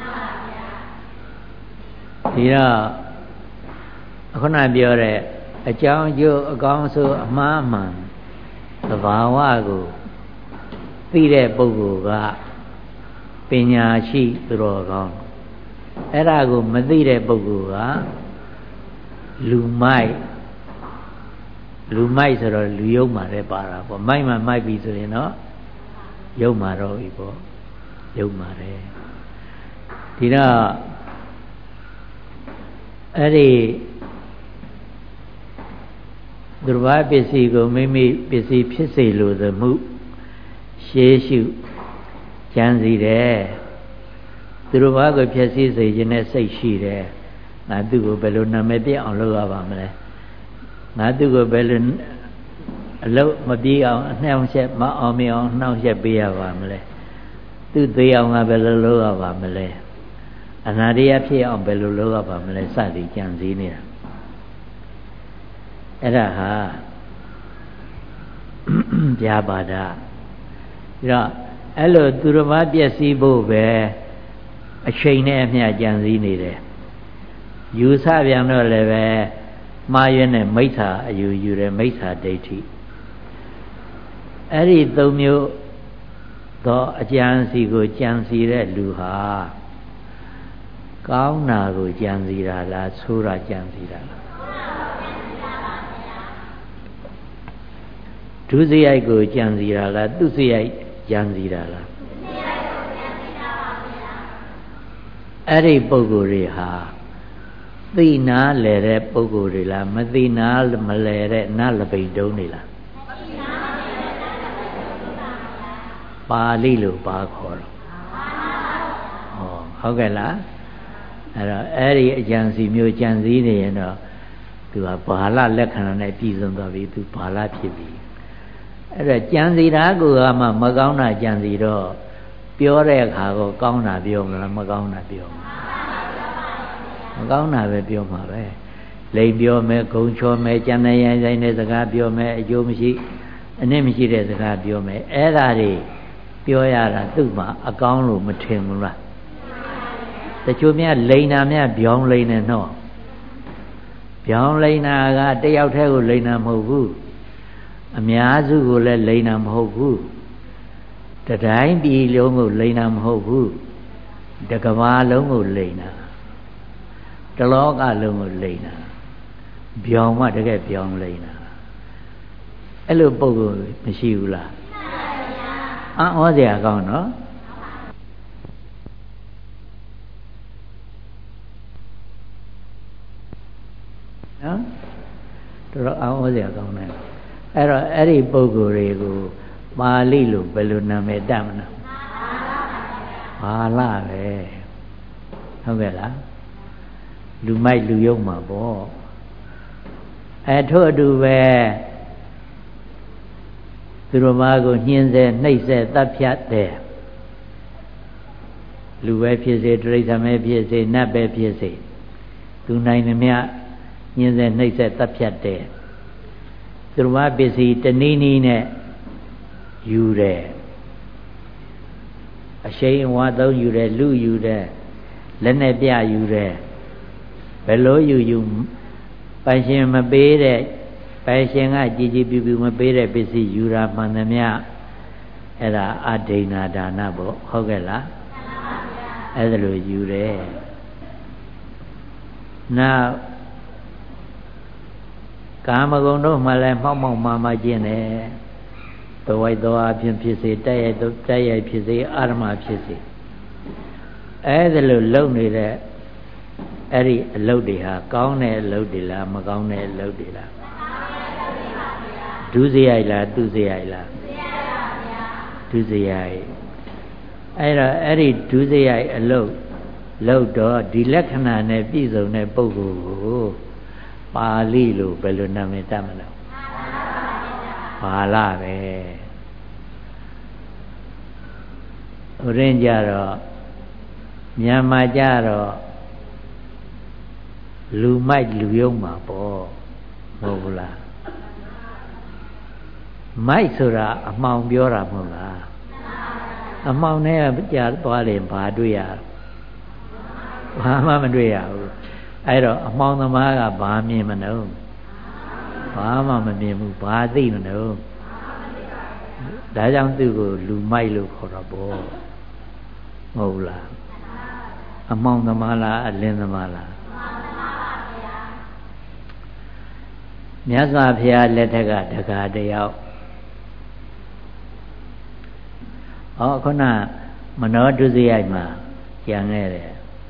ဒီတော့ခုနပြောတဲ့အကြောင်းကျိုးအကောင်းဆိုအမှားမှန်သဘာဝကိုသိတဲ့ပုဂ္ဂိုလ်ကပညာရှိသူတော်ကောင်းအဲ့ဒါကိုမသိတဲ့ပုဂ္ဂိုလ်ကလူမိုက်လူမိုက်ဆိုတော့လူယုံမာတဲ့ပါတာပေါ့မိုက်မှမိုက်ပြီဆိုရင်တော့ယုံမာတော့ပြီပေါ့ယုံမာတယ်ဒီတော့အဲ့ဒီသူတစ်ပါးပစ္စည်းကိုမိမိပစ္စည်းဖြစ်စေလိုသမှုရှေးရှုကြံစီတယ်သူတစ်ပါးကိုဖြစ်စေစေခြင်းနဲ့စိတ်ရှိတယ်ငါသူ့ကိုဘယ်လိုနာမည်ပြအောင်လုပ်ရပါမလဲငါသူ့ကိုဘယ်လိုအလုပ်မပြေအောင်အနှောင့်အယှက်မအောင်မအောင်နှောင့်ယှက်ပေးရပါမလဲသူ့သေးအောင်ငါဘယ်လိုလုပ်ရပါမလဲအနာတရားဖြစ်အောင်ဘယ်လိုလုပ်ရပါမလဲစသည်ကြံစည်နေတာအဲ့ဒါဟာပြာပါဒပြီးတော့အဲ့လိုသူတစ်ပါးပျက်စီးဖို့ပဲအချိန်နဲ့အမျှကြံစည်နေတယ်ယူဆပြန်တော့လည်းပဲမှားရွံ့တဲ့မိစ္ဆာအယူယူတယ်မိစ္ဆာဒိဋ္ဌိအဲ့ဒီသုံးမျိုးသောအကြံစီကိုကြံစီတဲ့လူဟာကောင်းတာကိုကြံစီတာလားဆိုးတာကြံစီတာလားဒုစရိုက်ကိုကြံစီတာလားသူစရိုက်ကြံစီတာလားအဲ့ဒီပုဂ္ဂိုလ်တွေဟာသိနာလဲတဲ့ပုဂ္ဂိုလ်တွေလားမသိနာမလဲတဲ့နတ်လပိတ်တုံးတွေလားပါဠိလိုပါခေါ်တော့ဟောဟုတ်ကဲ့လားအဲ့တော့အဲ့ဒီအကြံစီမျိုးကြံစည်နေရင်တော့သူကဘာလလက္ခဏာနဲ့ပြည်စုံသွားပြီသူဘာလဖြစ်ပြီအဲ့တော့ကြံစီတာကမှမကောင်းတာကြံစီတော့ပြောတဲ့အခါကိုကောင်းတာပြောမလားမကောင်းတာပြောမလားမကောင်းတာပဲပြောမှာပဲလိမ်ပြောမယ်ဂုံချောမယ်ကြံနေရဆိုင်တဲ့စကားပြောမယ်အကျိုးမရှိအနည်းမရှိတဲ့စကားပြောမယ်အဲ့ဒါတွေပြောရတာသူ့မှာအကောင်းလို့မထင်ဘူးလားတချို့များလိန်နာများပြောင်းလိန်နေတော့ပြောင်းလိန်နာကတယောက်တည်းကိုလိန်နာမဟုတ်ဘူးအများစုကိုလည်းလိန်နာမဟုတ်ဘူးတတိုင်းပြည်လုံးကိုလိန်နာမဟုတ်ဘူးတကဘာလုံးကိုလိန်နာတလောကလုံးကိုလိန်နာပြောင်းမှတကယ်ပြောင်းလိန်နာအဲ့လိုပုံကိုမရှိဘူးလားအံ့ဩစရာကောင်းနော်နော်တော်တော်အံ့ဩစရာကောင်းတယ်အဲ့တော့အဲ့ဒီပုဂ္ဂိုလ်တွေကိုပါဠိလိုဘယ်လိုနာမည်တတ်မလဲဘာလပဲဟုတ်ကဲ့လားလူမိုက်လူယုံမှာပေါ့အဲထို့အတူပဲသူတို့ဘာကိုညှင်းဆဲနှိပ်ဆဲတပ်ဖြတ်တယ်လူပဲဖြစ်စေတိရစ္ဆာန်ပဲဖြစ်စေနတ်ပဲဖြစ်စေသူနိုင်သမျှညှင်းဆဲနှိပ်ဆဲတပ်ဖြတ်တယ်သူတို့ဘာပစ္စည်းတနည်းနည်းနဲ့ယူတယ်အရှိန်အဝါသုံးယူတယ်လူယူတယ်လက်နဲ့ပြယူတယ်ဘယ်လိုယူယူပိုင်ရှင်မပေးတဲ့ပိုင်ရှင်ကကြည်ကြည်ပြူပြူမပေးတဲ့ပစ္စည်းယူတာမှန်သမျှအဲ့ဒါအဒိဏဒါနပေါ့ဟုတ်ကဲ့လားအဲ့ဒါလိုယူတယ်နောက်ကာမဂုဏ်တို့မှလည်းမှောက်မှောက်မှားမှားကျင့်တယ်တဝိုက်သောအဖြစ်ဖြစ်စေတက်ရိုက်တက်ရိုက်ဖြစ်စေအာရမဖြစ်စေအဲ့ဒါလိုလုံနေတဲ့အဲ့ဒီအလုပ်တွေဟာကောင်းတဲ့အလုပ်တွေလားမကောင်းတဲ့အလုပ်တွေလားဒုစရိုက်လားသူစရိုက်လားဒုစရိုက်အဲ့တော့အဲ့ဒီဒုစရိုက်အလုပ်လုပ်တော့ဒီလက္ခဏာနဲ့ပြည့်စုံတဲ့ပုဂ္ဂိုလ်ကိုပါဠိလိုဘယ်လိုနာမည်တတ်မလဲပါဠိပဲဥရင်းကြတော့မြန်မာကြတော့လူမိုက်လူယုံမှာပေါ့မဟုတ်ဘူးလားမိုက်ဆိုတာအမှောင်ပြောတာမဟုတ်လားအမှောင်နဲ့ကြာသွားတယ်ဘာတွေ့ရဘာမှမတွေ့ရဘူးအဲ့တော့အမှောင်သမားကဘာမြင်မလို့ဘာမှမမြင်ဘူးဘာသိမလို့ဒါကြောင့်သူ့ကိုလူမိုက်လို့ခေါ်တော့ပေါ့မဟုတ်လားအမှောင်သမားလားအလင်းသမားလားမြတ်စွာဘုရားလက်ထက်ကတက္ကတယောက်ဟောခုနမနောဒုစရိုက်မှာကြံခဲ့တယ်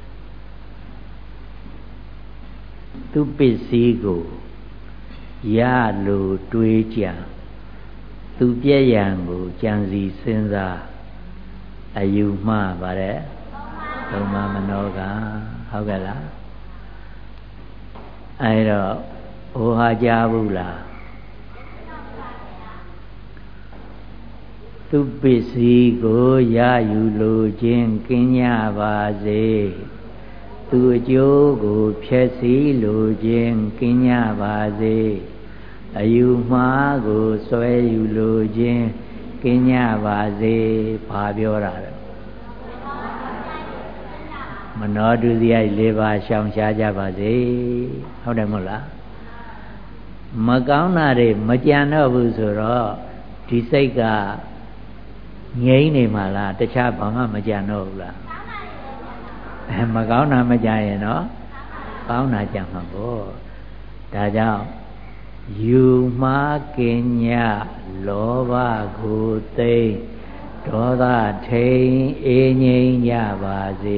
သူပစ္စည်းကိုရလိုတွေးကြံသူပြည့်ရန်ကိုကြံစီစဉ်းစားအယူမှားပါတယ်သုံးပါမနောကဟုတ်ကဲ့လားအဲတော့ဟိုဟာကြားဘူးလားသူပစ္စည်းကိုရယူလိုခြင်းကင်းကြပါစေသူအကျိုးကိုဖျက်ဆီးလိုခြင်းကင်းကြပါစေအယူမှားကိုဆွဲယူလိုခြင်းကင်းကြပါစေဘာပြောတာလဲမနောဒုစရိုက်၄ပါးရှောင်ရှားကြပါစေဟုတ်တယ်မဟုတ်လားမကောင်းတာတွေမကြံတော့ဘူးဆိုတော့ဒီစိတ်ကငြိမ့်နေမှာလားတခြားဘာမှမကြံတော့ဘူးလားအဲမကောင်းတာမကြံရင်တော့ကောင်းတာကြံမှာပေါ့ဒါကြောင့်ယူမှားကင်ညလောဘကိုသိမ့်ဒေါသထိန်အေးငြိမ်းကြပါစေ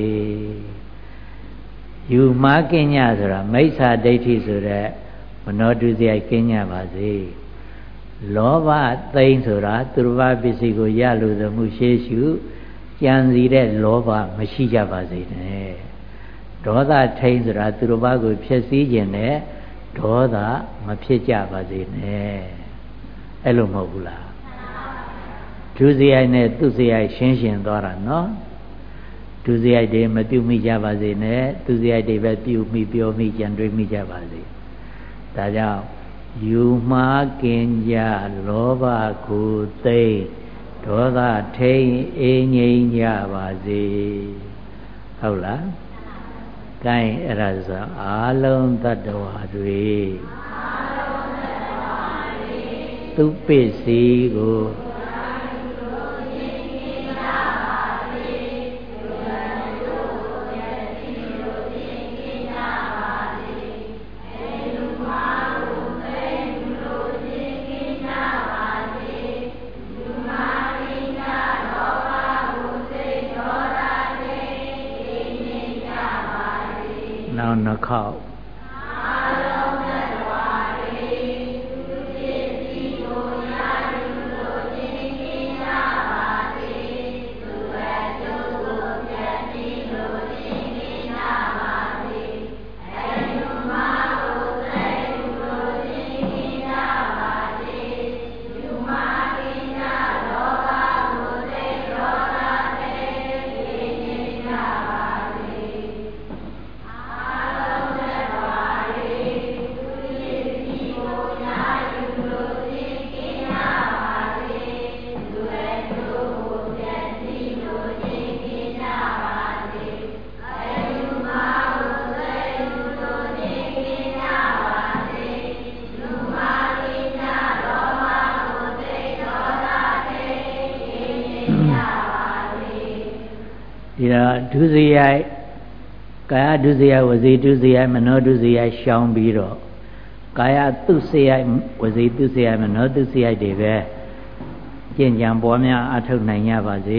ယူမှားကင်ညဆိုတာမိစ္ဆာဒိဋ္ဌိဆိုတဲ့မနောတုစရိုက်ကင်းကြပါစေလောဘသိမ့်ဆိုတာသူတစ်ပါးပစ္စည်းကိုရလို့သမှုရှေးရှုကြံစီတဲ့လောဘမရှိကြပါစေနဲ့ဒေါသထိမ့်ဆိုတာသူတစ်ပါးကိုဖျက်ဆီးခြင်းနဲ့ဒေါသမဖြစ်ကြပါစေနဲ့အဲ့လိုမဟုတ်ဘူးလားဒုစရိုက်နဲ့သူစရိုက်ရှင်းရှင်းသွားတာနော်ဒုစရိုက်တွေမပြုမိကြပါစေနဲ့သူစရိုက်တွေပဲပြုမိပြောမိကြံတွေးမိကြပါစေဒါကြောင့်ယူမှားကင်ကြလောဘကိုသိမ့်ဒေါသထိန်အေးငြိမ်းကြပါစေဟုတ်လား gain အဲ့ဒါဆိုအာလုံးတ attva တွေသူပစ္စည်းကိုနောင်နှခေါက်ဒီတော့ဒုစရိုက်ကာယဒုစရိုက်ဝစီဒုစရိုက်မနောဒုစရိုက်ရှောင်ပြီးတော့ကာယသူစရိုက်ဝစီသူစရိုက်မနောသူစရိုက်တွေပဲကျင့်ကြံပွားများအထောက်နိုင်ကြပါစေ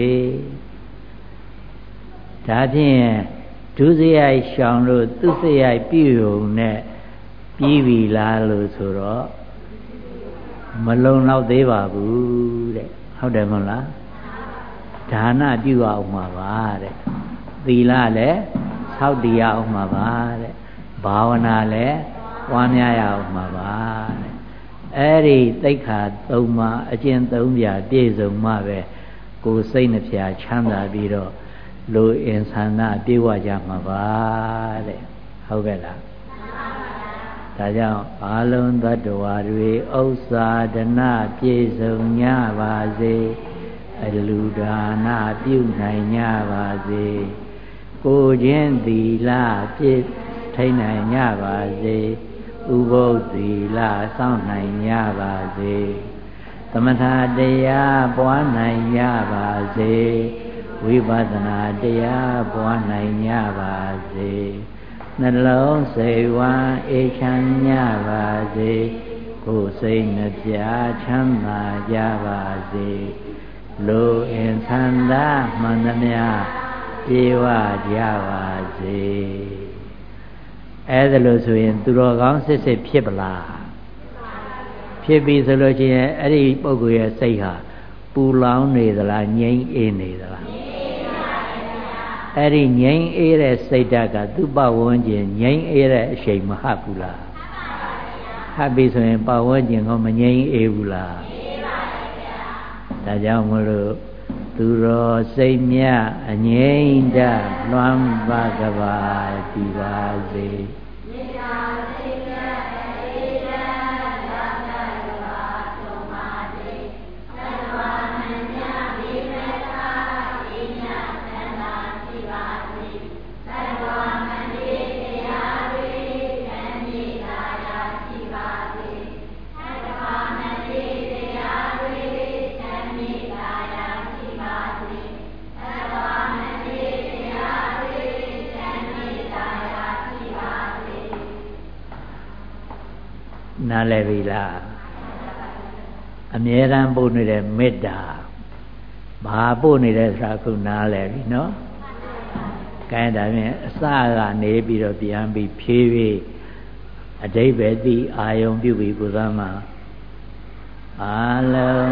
ဒါဖြင့်ဒုစရိုက်ရှောင်လို့သူစရိုက်ပြုုံနဲ့ပြီးပြီလားလို့ဆိုတော့မလုံလောက်သေးပါဘူးတဲ့ဟုတ်တယ်မဟုတ်လားဒါနပြုအောင်မှာပါတဲ့သီလလည်းဆောက်တည်ရအောင်မှာပါတဲ့ဘာဝနာလည်းပွားများရအောင်မှာပါတဲ့အဲ့ဒီသိက္ခာသုံးပါးအကျင့်သုံးပြပြည့်စုံမှပဲကိုယ်စိတ်နှဖျားချမ်းသာပြီးတော့လူအင်ဆန္ဒပြေဝကြမှာပါတဲ့ဟုတ်ကဲ့လားဒါကြောင့်အာလုံးသတ္တဝါတွေဥစ္စာဒနာပြည့်စုံကြပါစေအလူဒါနပြုနိုင်ကြပါစေကိုချင်းသီလပြည့်ထိန်နိုင်ကြပါစေဥပုသ္သီလစောင့်နိုင်ကြပါစေသမထတရားပွားနိုင်ကြပါစေဝိပဿနာတရားပွားနိုင်ကြပါစေနှလုံးစိတ်ဝမ်းအေးချမ်းကြပါစေကိုယ်စိတ်နှပြချမ်းသာကြပါစေလူအင်သန္တာမှန်သမျှပြေဝကြပါစေအဲ့ဒါလို့ဆိုရင်သူတော်ကောင်းစစ်စစ်ဖြစ်ပလားဖြစ်ပြီဆိုလို့ရှိရင်အဲ့ဒီပုဂ္ဂိုလ်ရဲ့စိတ်ဟာပူလောင်နေသလားငြိမ်းအေးနေသလားအဲ့ဒီငြိမ်းအေးတဲ့စိတ်ဓာတ်ကသူ့ပတ်ဝန်းကျင်ငြိမ်းအေးတဲ့အချိန်မဟုတ်ဘူးလားဟပ်ပြီဆိုရင်ပတ်ဝန်းကျင်ကမငြိမ်းအေးဘူးလားဒါကြောင့်မလို့သူတော်စိတ်မြအငြိမ့်တလွမ်းပါကပါဒီပါစေနားလည်ပြီလားအမြဲတမ်းပို့နေတဲ့မေတ္တာဘာပို့နေတဲ့ဆိုတာခုနားလည်ပြီနော်ကဲဒါဖြင့်အစကနေပြီးတော့ပြန်ပြီးဖြည်းဖြည်းအတိပ္ပယ်သိအာယုံပြုပြီးကုသမှာအာလုံး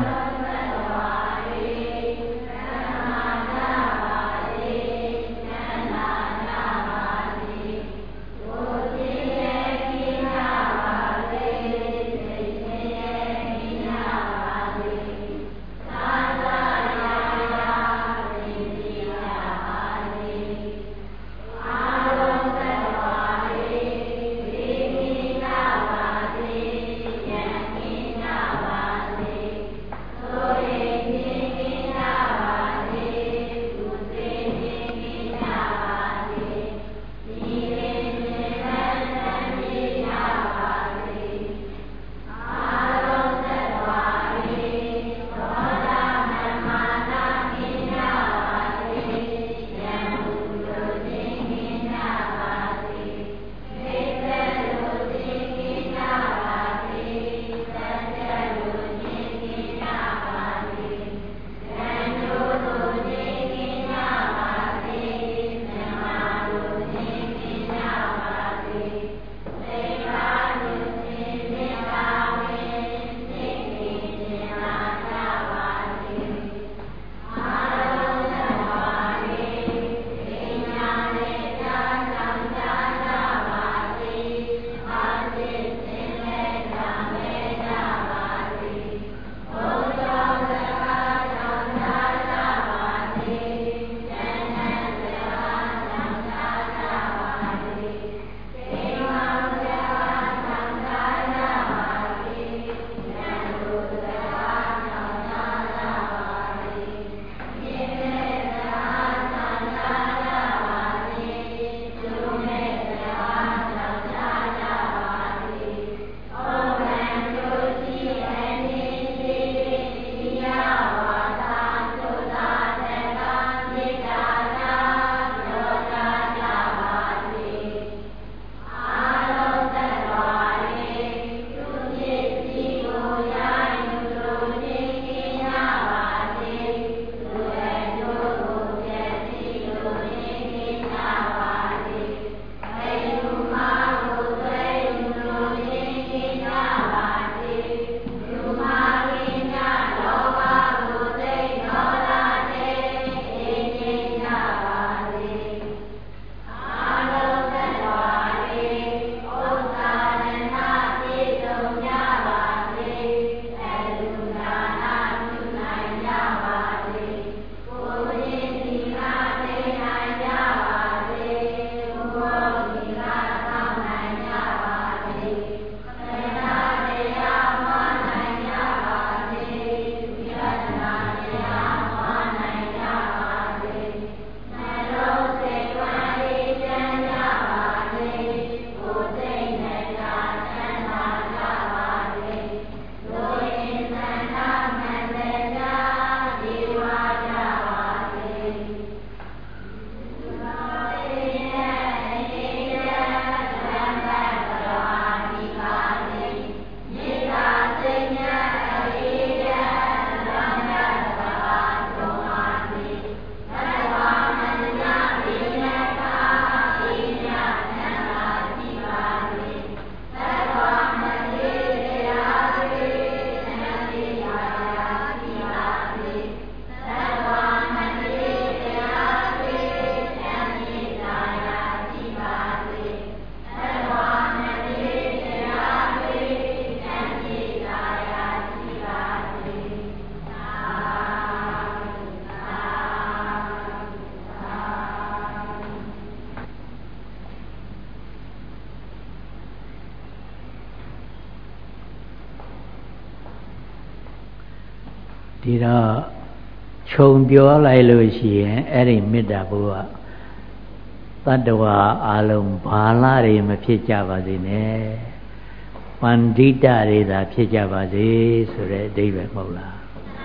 ဒီတော့ခြုံပြောလိုက်လို့ရှိရင်အဲ့ဒီမေတ္တာဘုရားတတ္တဝါအလုံးဘာလာတွေမဖြစ်ကြပါစေနဲ့ပန္တိတတွေသာဖြစ်ကြပါစေဆိုတဲ့အဓိပ္ပာယ်မဟုတ်လား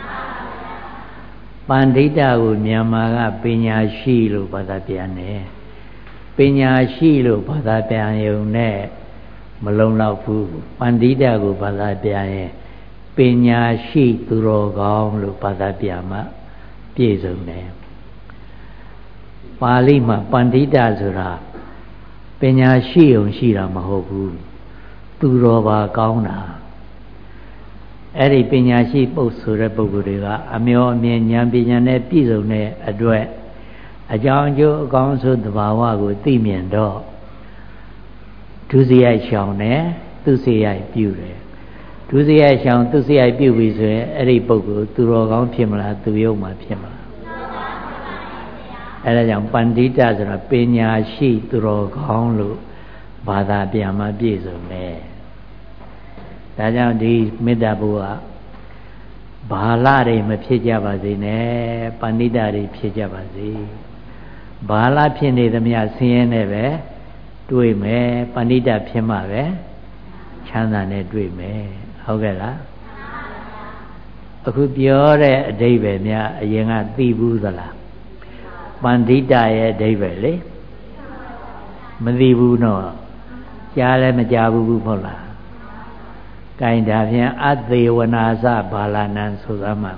ပန္တိတကိုမြန်မာကပညာရှိလို့ဘာသာပြန်တယ်ပညာရှိလို့ဘာသာပြန်ရုံနဲ့မလုံလောက်ဘူးပန္တိတကိုဘာသာပြန်ရင်ပညာရှိသူတော်ကောင်းလို့ဘာသာပြန်မှပြည့်စုံတယ်ပါဠိမှာပန္တိတဆိုတာပညာရှိုံရှိတာမဟုတ်ဘူးသူတော်ပါကောင်းတာအဲ့ဒီပညာရှိပုဂ္ဂိုလ်ဆိုတဲ့ပုဂ္ဂိုလ်တွေကအမျောအမြင်ဉာဏ်ပညာနဲ့ပြည့်စုံတဲ့အတွက်အကြောင်းအကျိုးအကောင်းဆုံးသဘာဝကိုသိမြင်တော့ဒုစရိုက်ရှောင်တယ်သူစရိုက်ပြုတယ်ဒုစရိုက်ရှောင်သူစရိုက်ပြုပြီဆိုရင်အဲ့ဒီပုဂ္ဂိုလ်သူတော်ကောင်းဖြစ်မလားသူယုံမှဖြစ်မလားအဲ့ဒါကြောင့်ပန္တိတဆိုတာပညာရှိသူတော်ကောင်းလို့ဘာသာပြန်မှပြည့်စုံတယ်ဒါကြောင့်ဒီမေတ္တာဘုရားဘာလတွေမဖြစ်ကြပါစေနဲ့ပန္တိတတွေဖြစ်ကြပါစေဘာလဖြစ်နေသမျှဆင်းရဲနဲ့ပဲတွေ့မယ်ပန္တိတဖြစ်မှပဲချမ်းသာနဲ့တွေ့မယ်ဟုတ်ကဲ့လားအခုပြောတဲ့အဓိပ္ပာယ်များအရင်ကသိဘူးသလားပန္တိတရဲ့အဓိပ္ပာယ်လေမသိဘူးနော်ကြားလည်းမကြားဘူးဘူးမဟုတ်လားကဲဒါဖြင့်အသေဝနာစဘာလနံဆိုသမှာ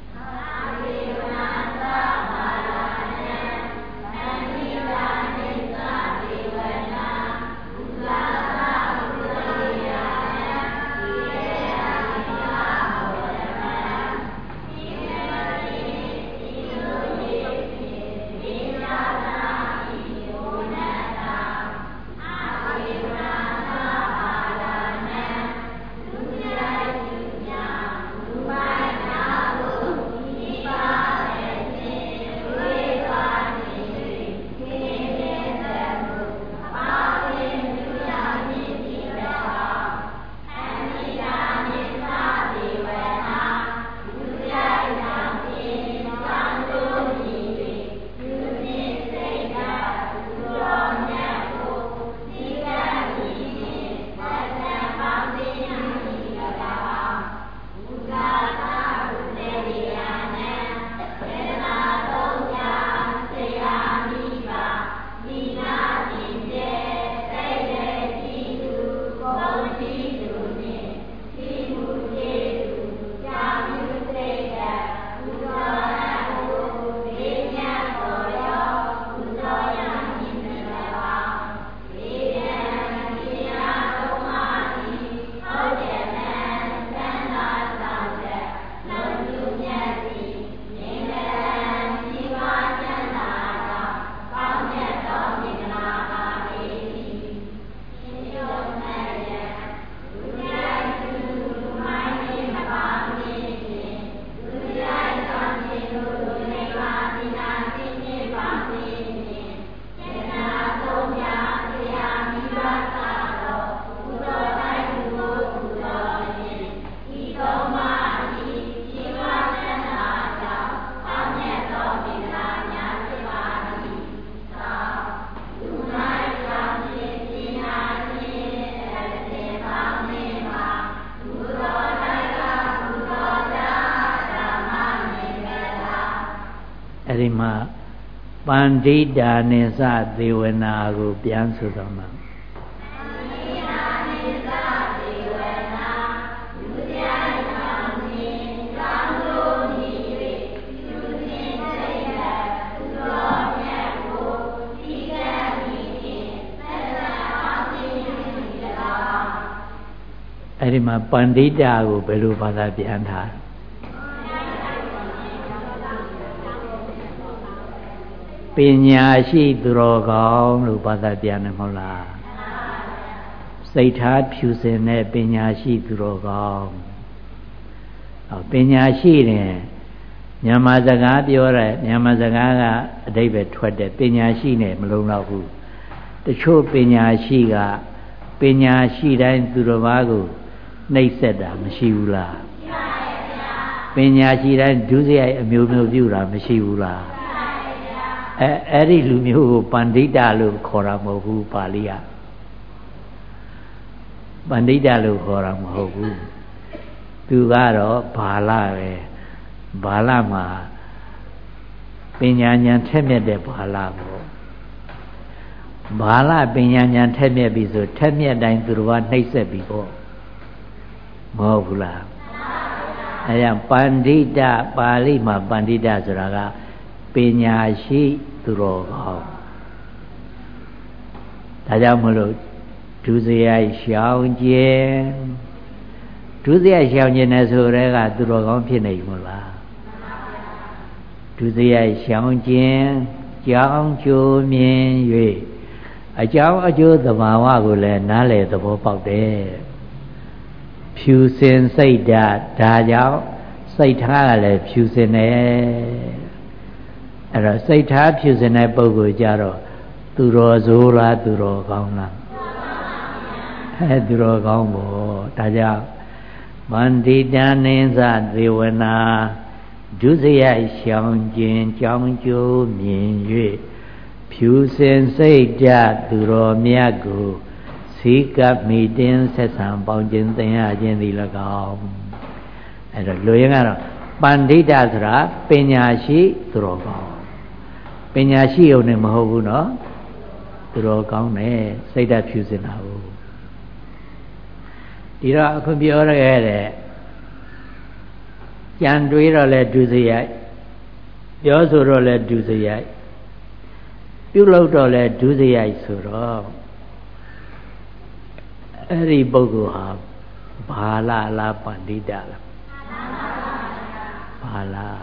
အဲ့ဒီမှာပန္တိတာနိသသေဝနာကိုပြန်ဆိုတော့မှာအဲ့ဒီမှာပန္တိတာကိုဘယ်လိုဘာသာပြန်ထားပညာရှိသူတော်ကောင်းလို့ဘာသာပြန်တယ်မဟုတ်လားစိတ်ထားဖြူစင်တဲ့ပညာရှိသူတော်ကောင်းပညာရှိတယ်မြန်မာစကားပြောတဲ့မြန်မာစကားကအဓိပ္ပာယ်ထွက်တဲ့ပညာရှိနဲ့မလုံလောက်ဘူးတချို့ပညာရှိကပညာရှိတိုင်းသူတော်ဘာကိုနှိပ်စက်တာမရှိဘူးလားပညာရှိတိုင်းဒုစရိုက်အမျိုးမျိုးပြုတာမရှိဘူးလားအဲအဲ့ဒီလူမျိုးကိုပန္တိတလို့ခေါ်တာမဟုတ်ဘူးပါဠိကပန္တိတလို့ခေါ်တာမဟုတ်ဘူးသူကတော့ဘာလပဲဘာလမှာပညာဉာဏ်ထက်မြက်တဲ့ဘာလပေါ့ဘာလပညာဉာဏ်ထက်မြက်ပြီဆိုထက်မြက်တိုင်းသူတော်ကနှိမ့်ဆက်ပြီပေါ့မဟုတ်ဘူးလားအဲဒါပန္တိတပါဠိမှာပန္တိတဆိုတာကပညာရှိသူတော်ကောင်းဒါကြောင့်မလို့ဒုစရိုက်ရှောင်ကျင်ဒုစရိုက်ရှောင်ကျင်တယ်ဆိုတဲ့ကသူတော်ကောင်းဖြစ်နေမလားဒုစရိုက်ရှောင်ကျင်ကြောင်းကျိုးမြင်၍အကြောင်းအကျိုးသဘာဝကိုလည်းနားလည်သဘောပေါက်တယ်ဖြူစင်စိတ်ဓာတ်ဒါကြောင့်စိတ်ထားကလည်းဖြူစင်တယ်အဲ့တော့စိတ်ထားဖြူစင်တဲ့ပုဂ္ဂိုလ်ကြတော့သူတော်ဆိုးလားသူတော်ကောင်းလားအဲသူတော်ကောင်းပေါ့ဒါကြောင့်မန္တိတနိသသေဝနာဒုစရိုက်ရှောင်ကျင်ကြောင်းကျိုးမြင်၍ဖြူစင်စိတ်ဓာတ်သူတော်မြတ်ကိုစီကပ်မိတင်းဆက်ဆံပေါင်းခြင်းသင်ရခြင်းသည်၎င်းအဲ့တော့လူရင်းကတော့ပန္တိတဆိုတာပညာရှိသူတော်ကောင်းပညာရှိုံနဲ့မဟုတ်ဘူးနော်သူတော်ကောင်းနဲ့စိတ်ဓာတ်ဖြူစင်တာကိုဒီတော့အခုပြောရခဲ့တဲ့ကြံတွေးတော့လဲဒုစရိုက်ပြောဆိုတော့လဲဒုစရိုက်ပြုလုပ်တော့လဲဒုစရိုက်ဆိုတော့အဲ့ဒီပုဂ္ဂိုလ်ဟာဘာလလားပန္တိတလားဘာလား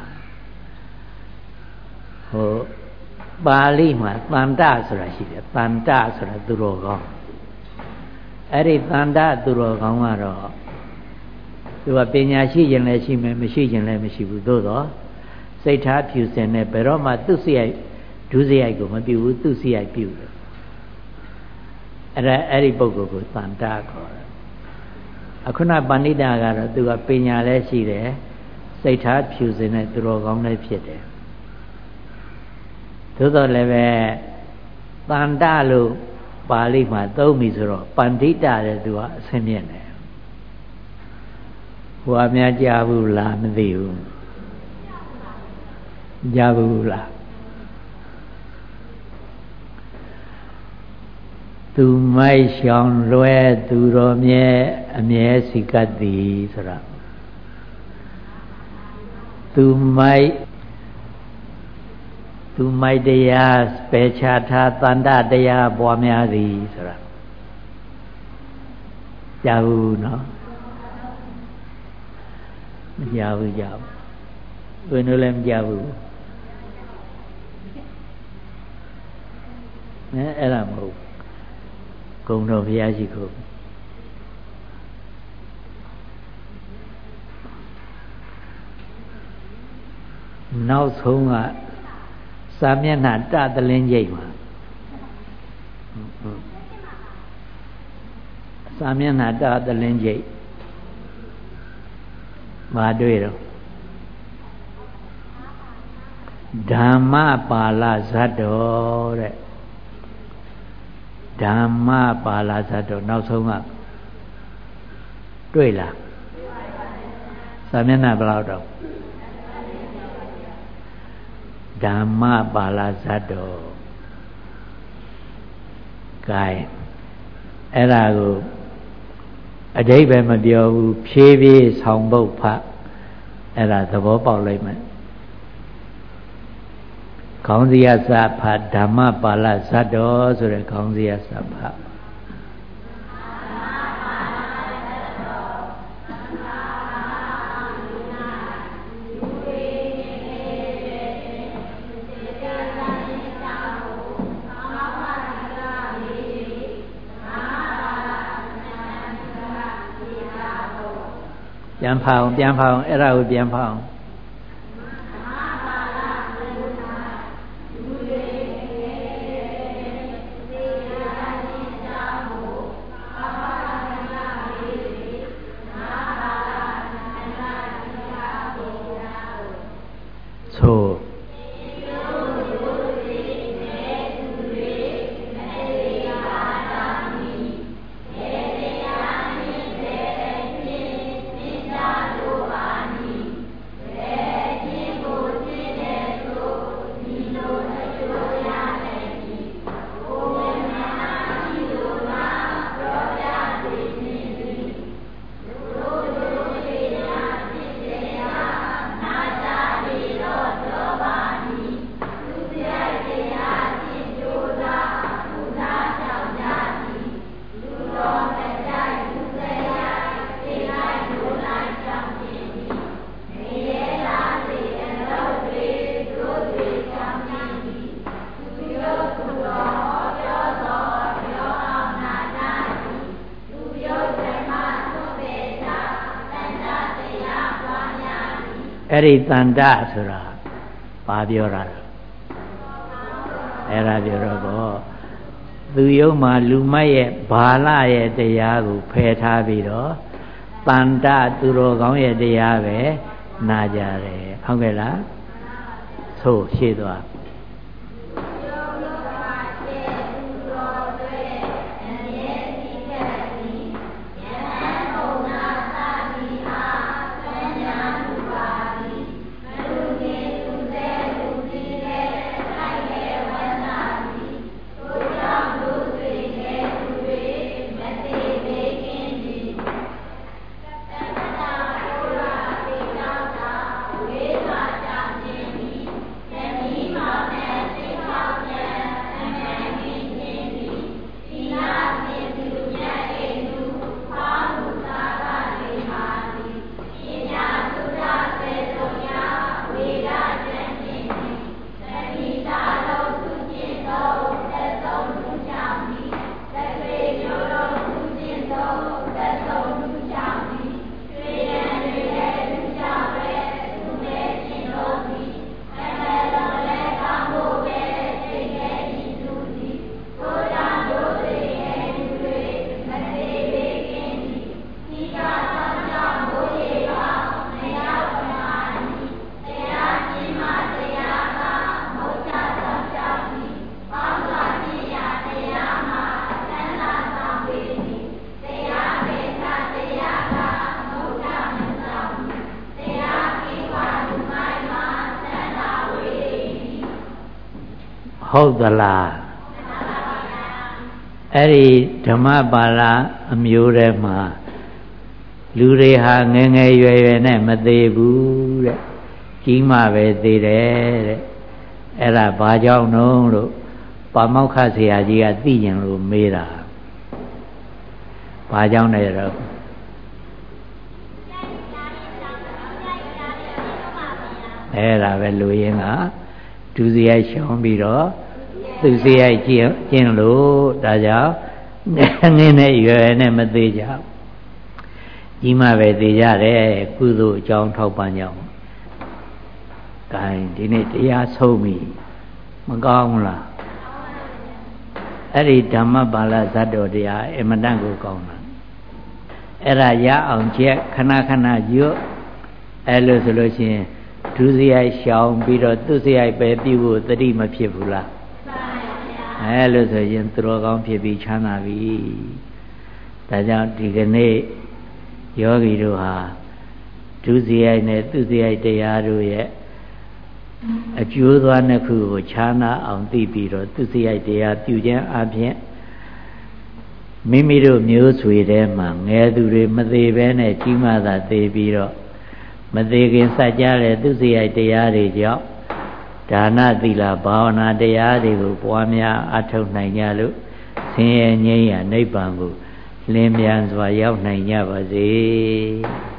ဟိုပါဠိမှာတန်တဆိုတာရှိတယ်တန်တဆိုတာသူတော်ကောင်းအဲ့ဒီတန်တသူတော်ကောင်းကတော့သူကပညာရှိရင်လည်းရှိမယ်မရှိရင်လည်းမရှိဘူးသို့တော့စိတ်ထားဖြူစင်တဲ့ဘယ်တော့မှသူ့စရိုက်ဒုစရိုက်ကိုမပြုဘူးသူ့စရိုက်ပြုတယ်အဲ့ဒါအဲ့ဒီပုဂ္ဂိုလ်ကိုတန်တခေါ်တယ်အခုနပဏိတာကတော့သူကပညာလည်းရှိတယ်စိတ်ထားဖြူစင်တဲ့သူတော်ကောင်းလည်းဖြစ်တယ်သို့တော်လည်းပဲတန်တလို့ပါဠိမှာသုံးပြီဆိုတော့ပန္တိတတဲ့သူကအဆင့်မြင့်တယ်ဟိုအများကြားဘူးလားမသိဘူးကြားဘူးလားသူမိုက်ရှောင်လွဲသူတော်မြဲအမြဲစီကတ်သည်ဆိုတာသူမိုက်သူမိုက်တရားပယ်ချထားတန်တတရားပွားများသည်ဆိုတာကြားဘူးနော်မကြားဘူးကြားဘူးဘယ်လိုလဲမကြားဘူးအဲအဲ့ဒါမဟုတ်ဂုံတော်ဘုရားရှိခိုးနောက်ဆုံးကစာမျက်နှာတသလင်းကျိတ်မှာစာမျက်နှာတသလင်းကျိတ်မတွေ့တော့ဓမ္မပါဠဇတ်တော်တဲ့ဓမ္မပါဠဇတ်တော်နောက်ဆုံးကတွေ့လားစာမျက်နှာဘယ်လောက်တော့ဓမ္မပါဠဇတ်တော် gain အဲ့ဒါကိုအဓိပ္ပာယ်မပြောဘူးဖြည်းဖြည်းဆောင်ပုတ်ဖတ်အဲ့ဒါသဘောပေါက်လိုက်မယ်ခေါင်းစည်းအစဖတ်ဓမ္မပါဠဇတ်တော်ဆိုတဲ့ခေါင်းစည်းအစဖတ်ပြန်ဖောင်းပြန်ဖောင်းအဲ့ဒါကိုပြန်ဖောင်းအဲ့ဒီတန်တဆိုတာဘာပြောတာလဲအဲ့ဒါပြောတော့ကောသူယုံမှာလူမိုက်ရဲ့ဘာလရဲ့တရားကိုဖယ်ထားပြီးတော့တန်တသူတော်ကောင်းရဲ့တရားပဲနာကြတယ်ဟုတ်ကဲ့လားသို့ရှင်းသွားဟုတ်သလားအဲ့ဒီဓမ္မပါဠိအမျိုးထဲမှာလူတွေဟာငယ်ငယ်ရွယ်ရွယ်နဲ့မသေးဘူးတဲ့ကြီးမှပဲသေးတယ်တဲ့အဲ့ဒါဘာကြောင့်လို့လို့ပါမောက္ခဆရာကြီးကသိကျင်လို့မေးတာဘာကြောင့်လဲတော့အဲ့ဒါပဲလူရင်းကဒုစရိုက်ရှောင်ပြီးတော့သူစရိုက်ကျင့်ကျင့်လို့ဒါကြောင့်ငင်းနဲ့ရွယ်နဲ့မသေးကြကြီးမှပဲသေးကြတယ်ကုသိုလ်အကြောင်းထောက်ပံ့ကြောင်းဂိုင်းဒီနေ့တရားဆုံးပြီမကောင်းဘူးလားအဲ့ဒီဓမ္မပါဠိဇတ်တော်တရားအမတန်ကိုကောင်းတာအဲ့ဒါရအောင်ချက်ခဏခဏရွတ်အဲ့လိုဆိုလို့ရှိရင်ဒုစရိုက်ရှောင်ပြီးတော့သူစရိုက်ပဲပြုဖို့တတိမဖြစ်ဘူးလားအဲလို့ဆိုရင်သူတော်ကောင်းဖြစ်ပြီးချမ်းသာပြီဒါကြောင့်ဒီကနေ့ယောဂီတို့ဟာဒုစရိုက်နဲ့သူစရိုက်တရားတို့ရဲ့အကျိုးသွားနှစ်ခုကိုချမ်းသာအောင်သိပြီးတော့သူစရိုက်တရားပြုခြင်းအပြင်မိမိတို့မျိုးဆွေထဲမှာငယ်သူတွေမသေးဘဲနဲ့ကြီးမှသာသေးပြီးတော့မသေးခင်စัจကြတဲ့သူစရိုက်တရားတွေကြောင့်ဒါနသီလဘာဝနာတရားတွေကိုပွားများအထောက်နိုင်ကြလို့ဆင်းရဲငြိမ်းရာနိဗ္ဗာန်ကိုလင်းမြန်စွာရောက်နိုင်ကြပါစေ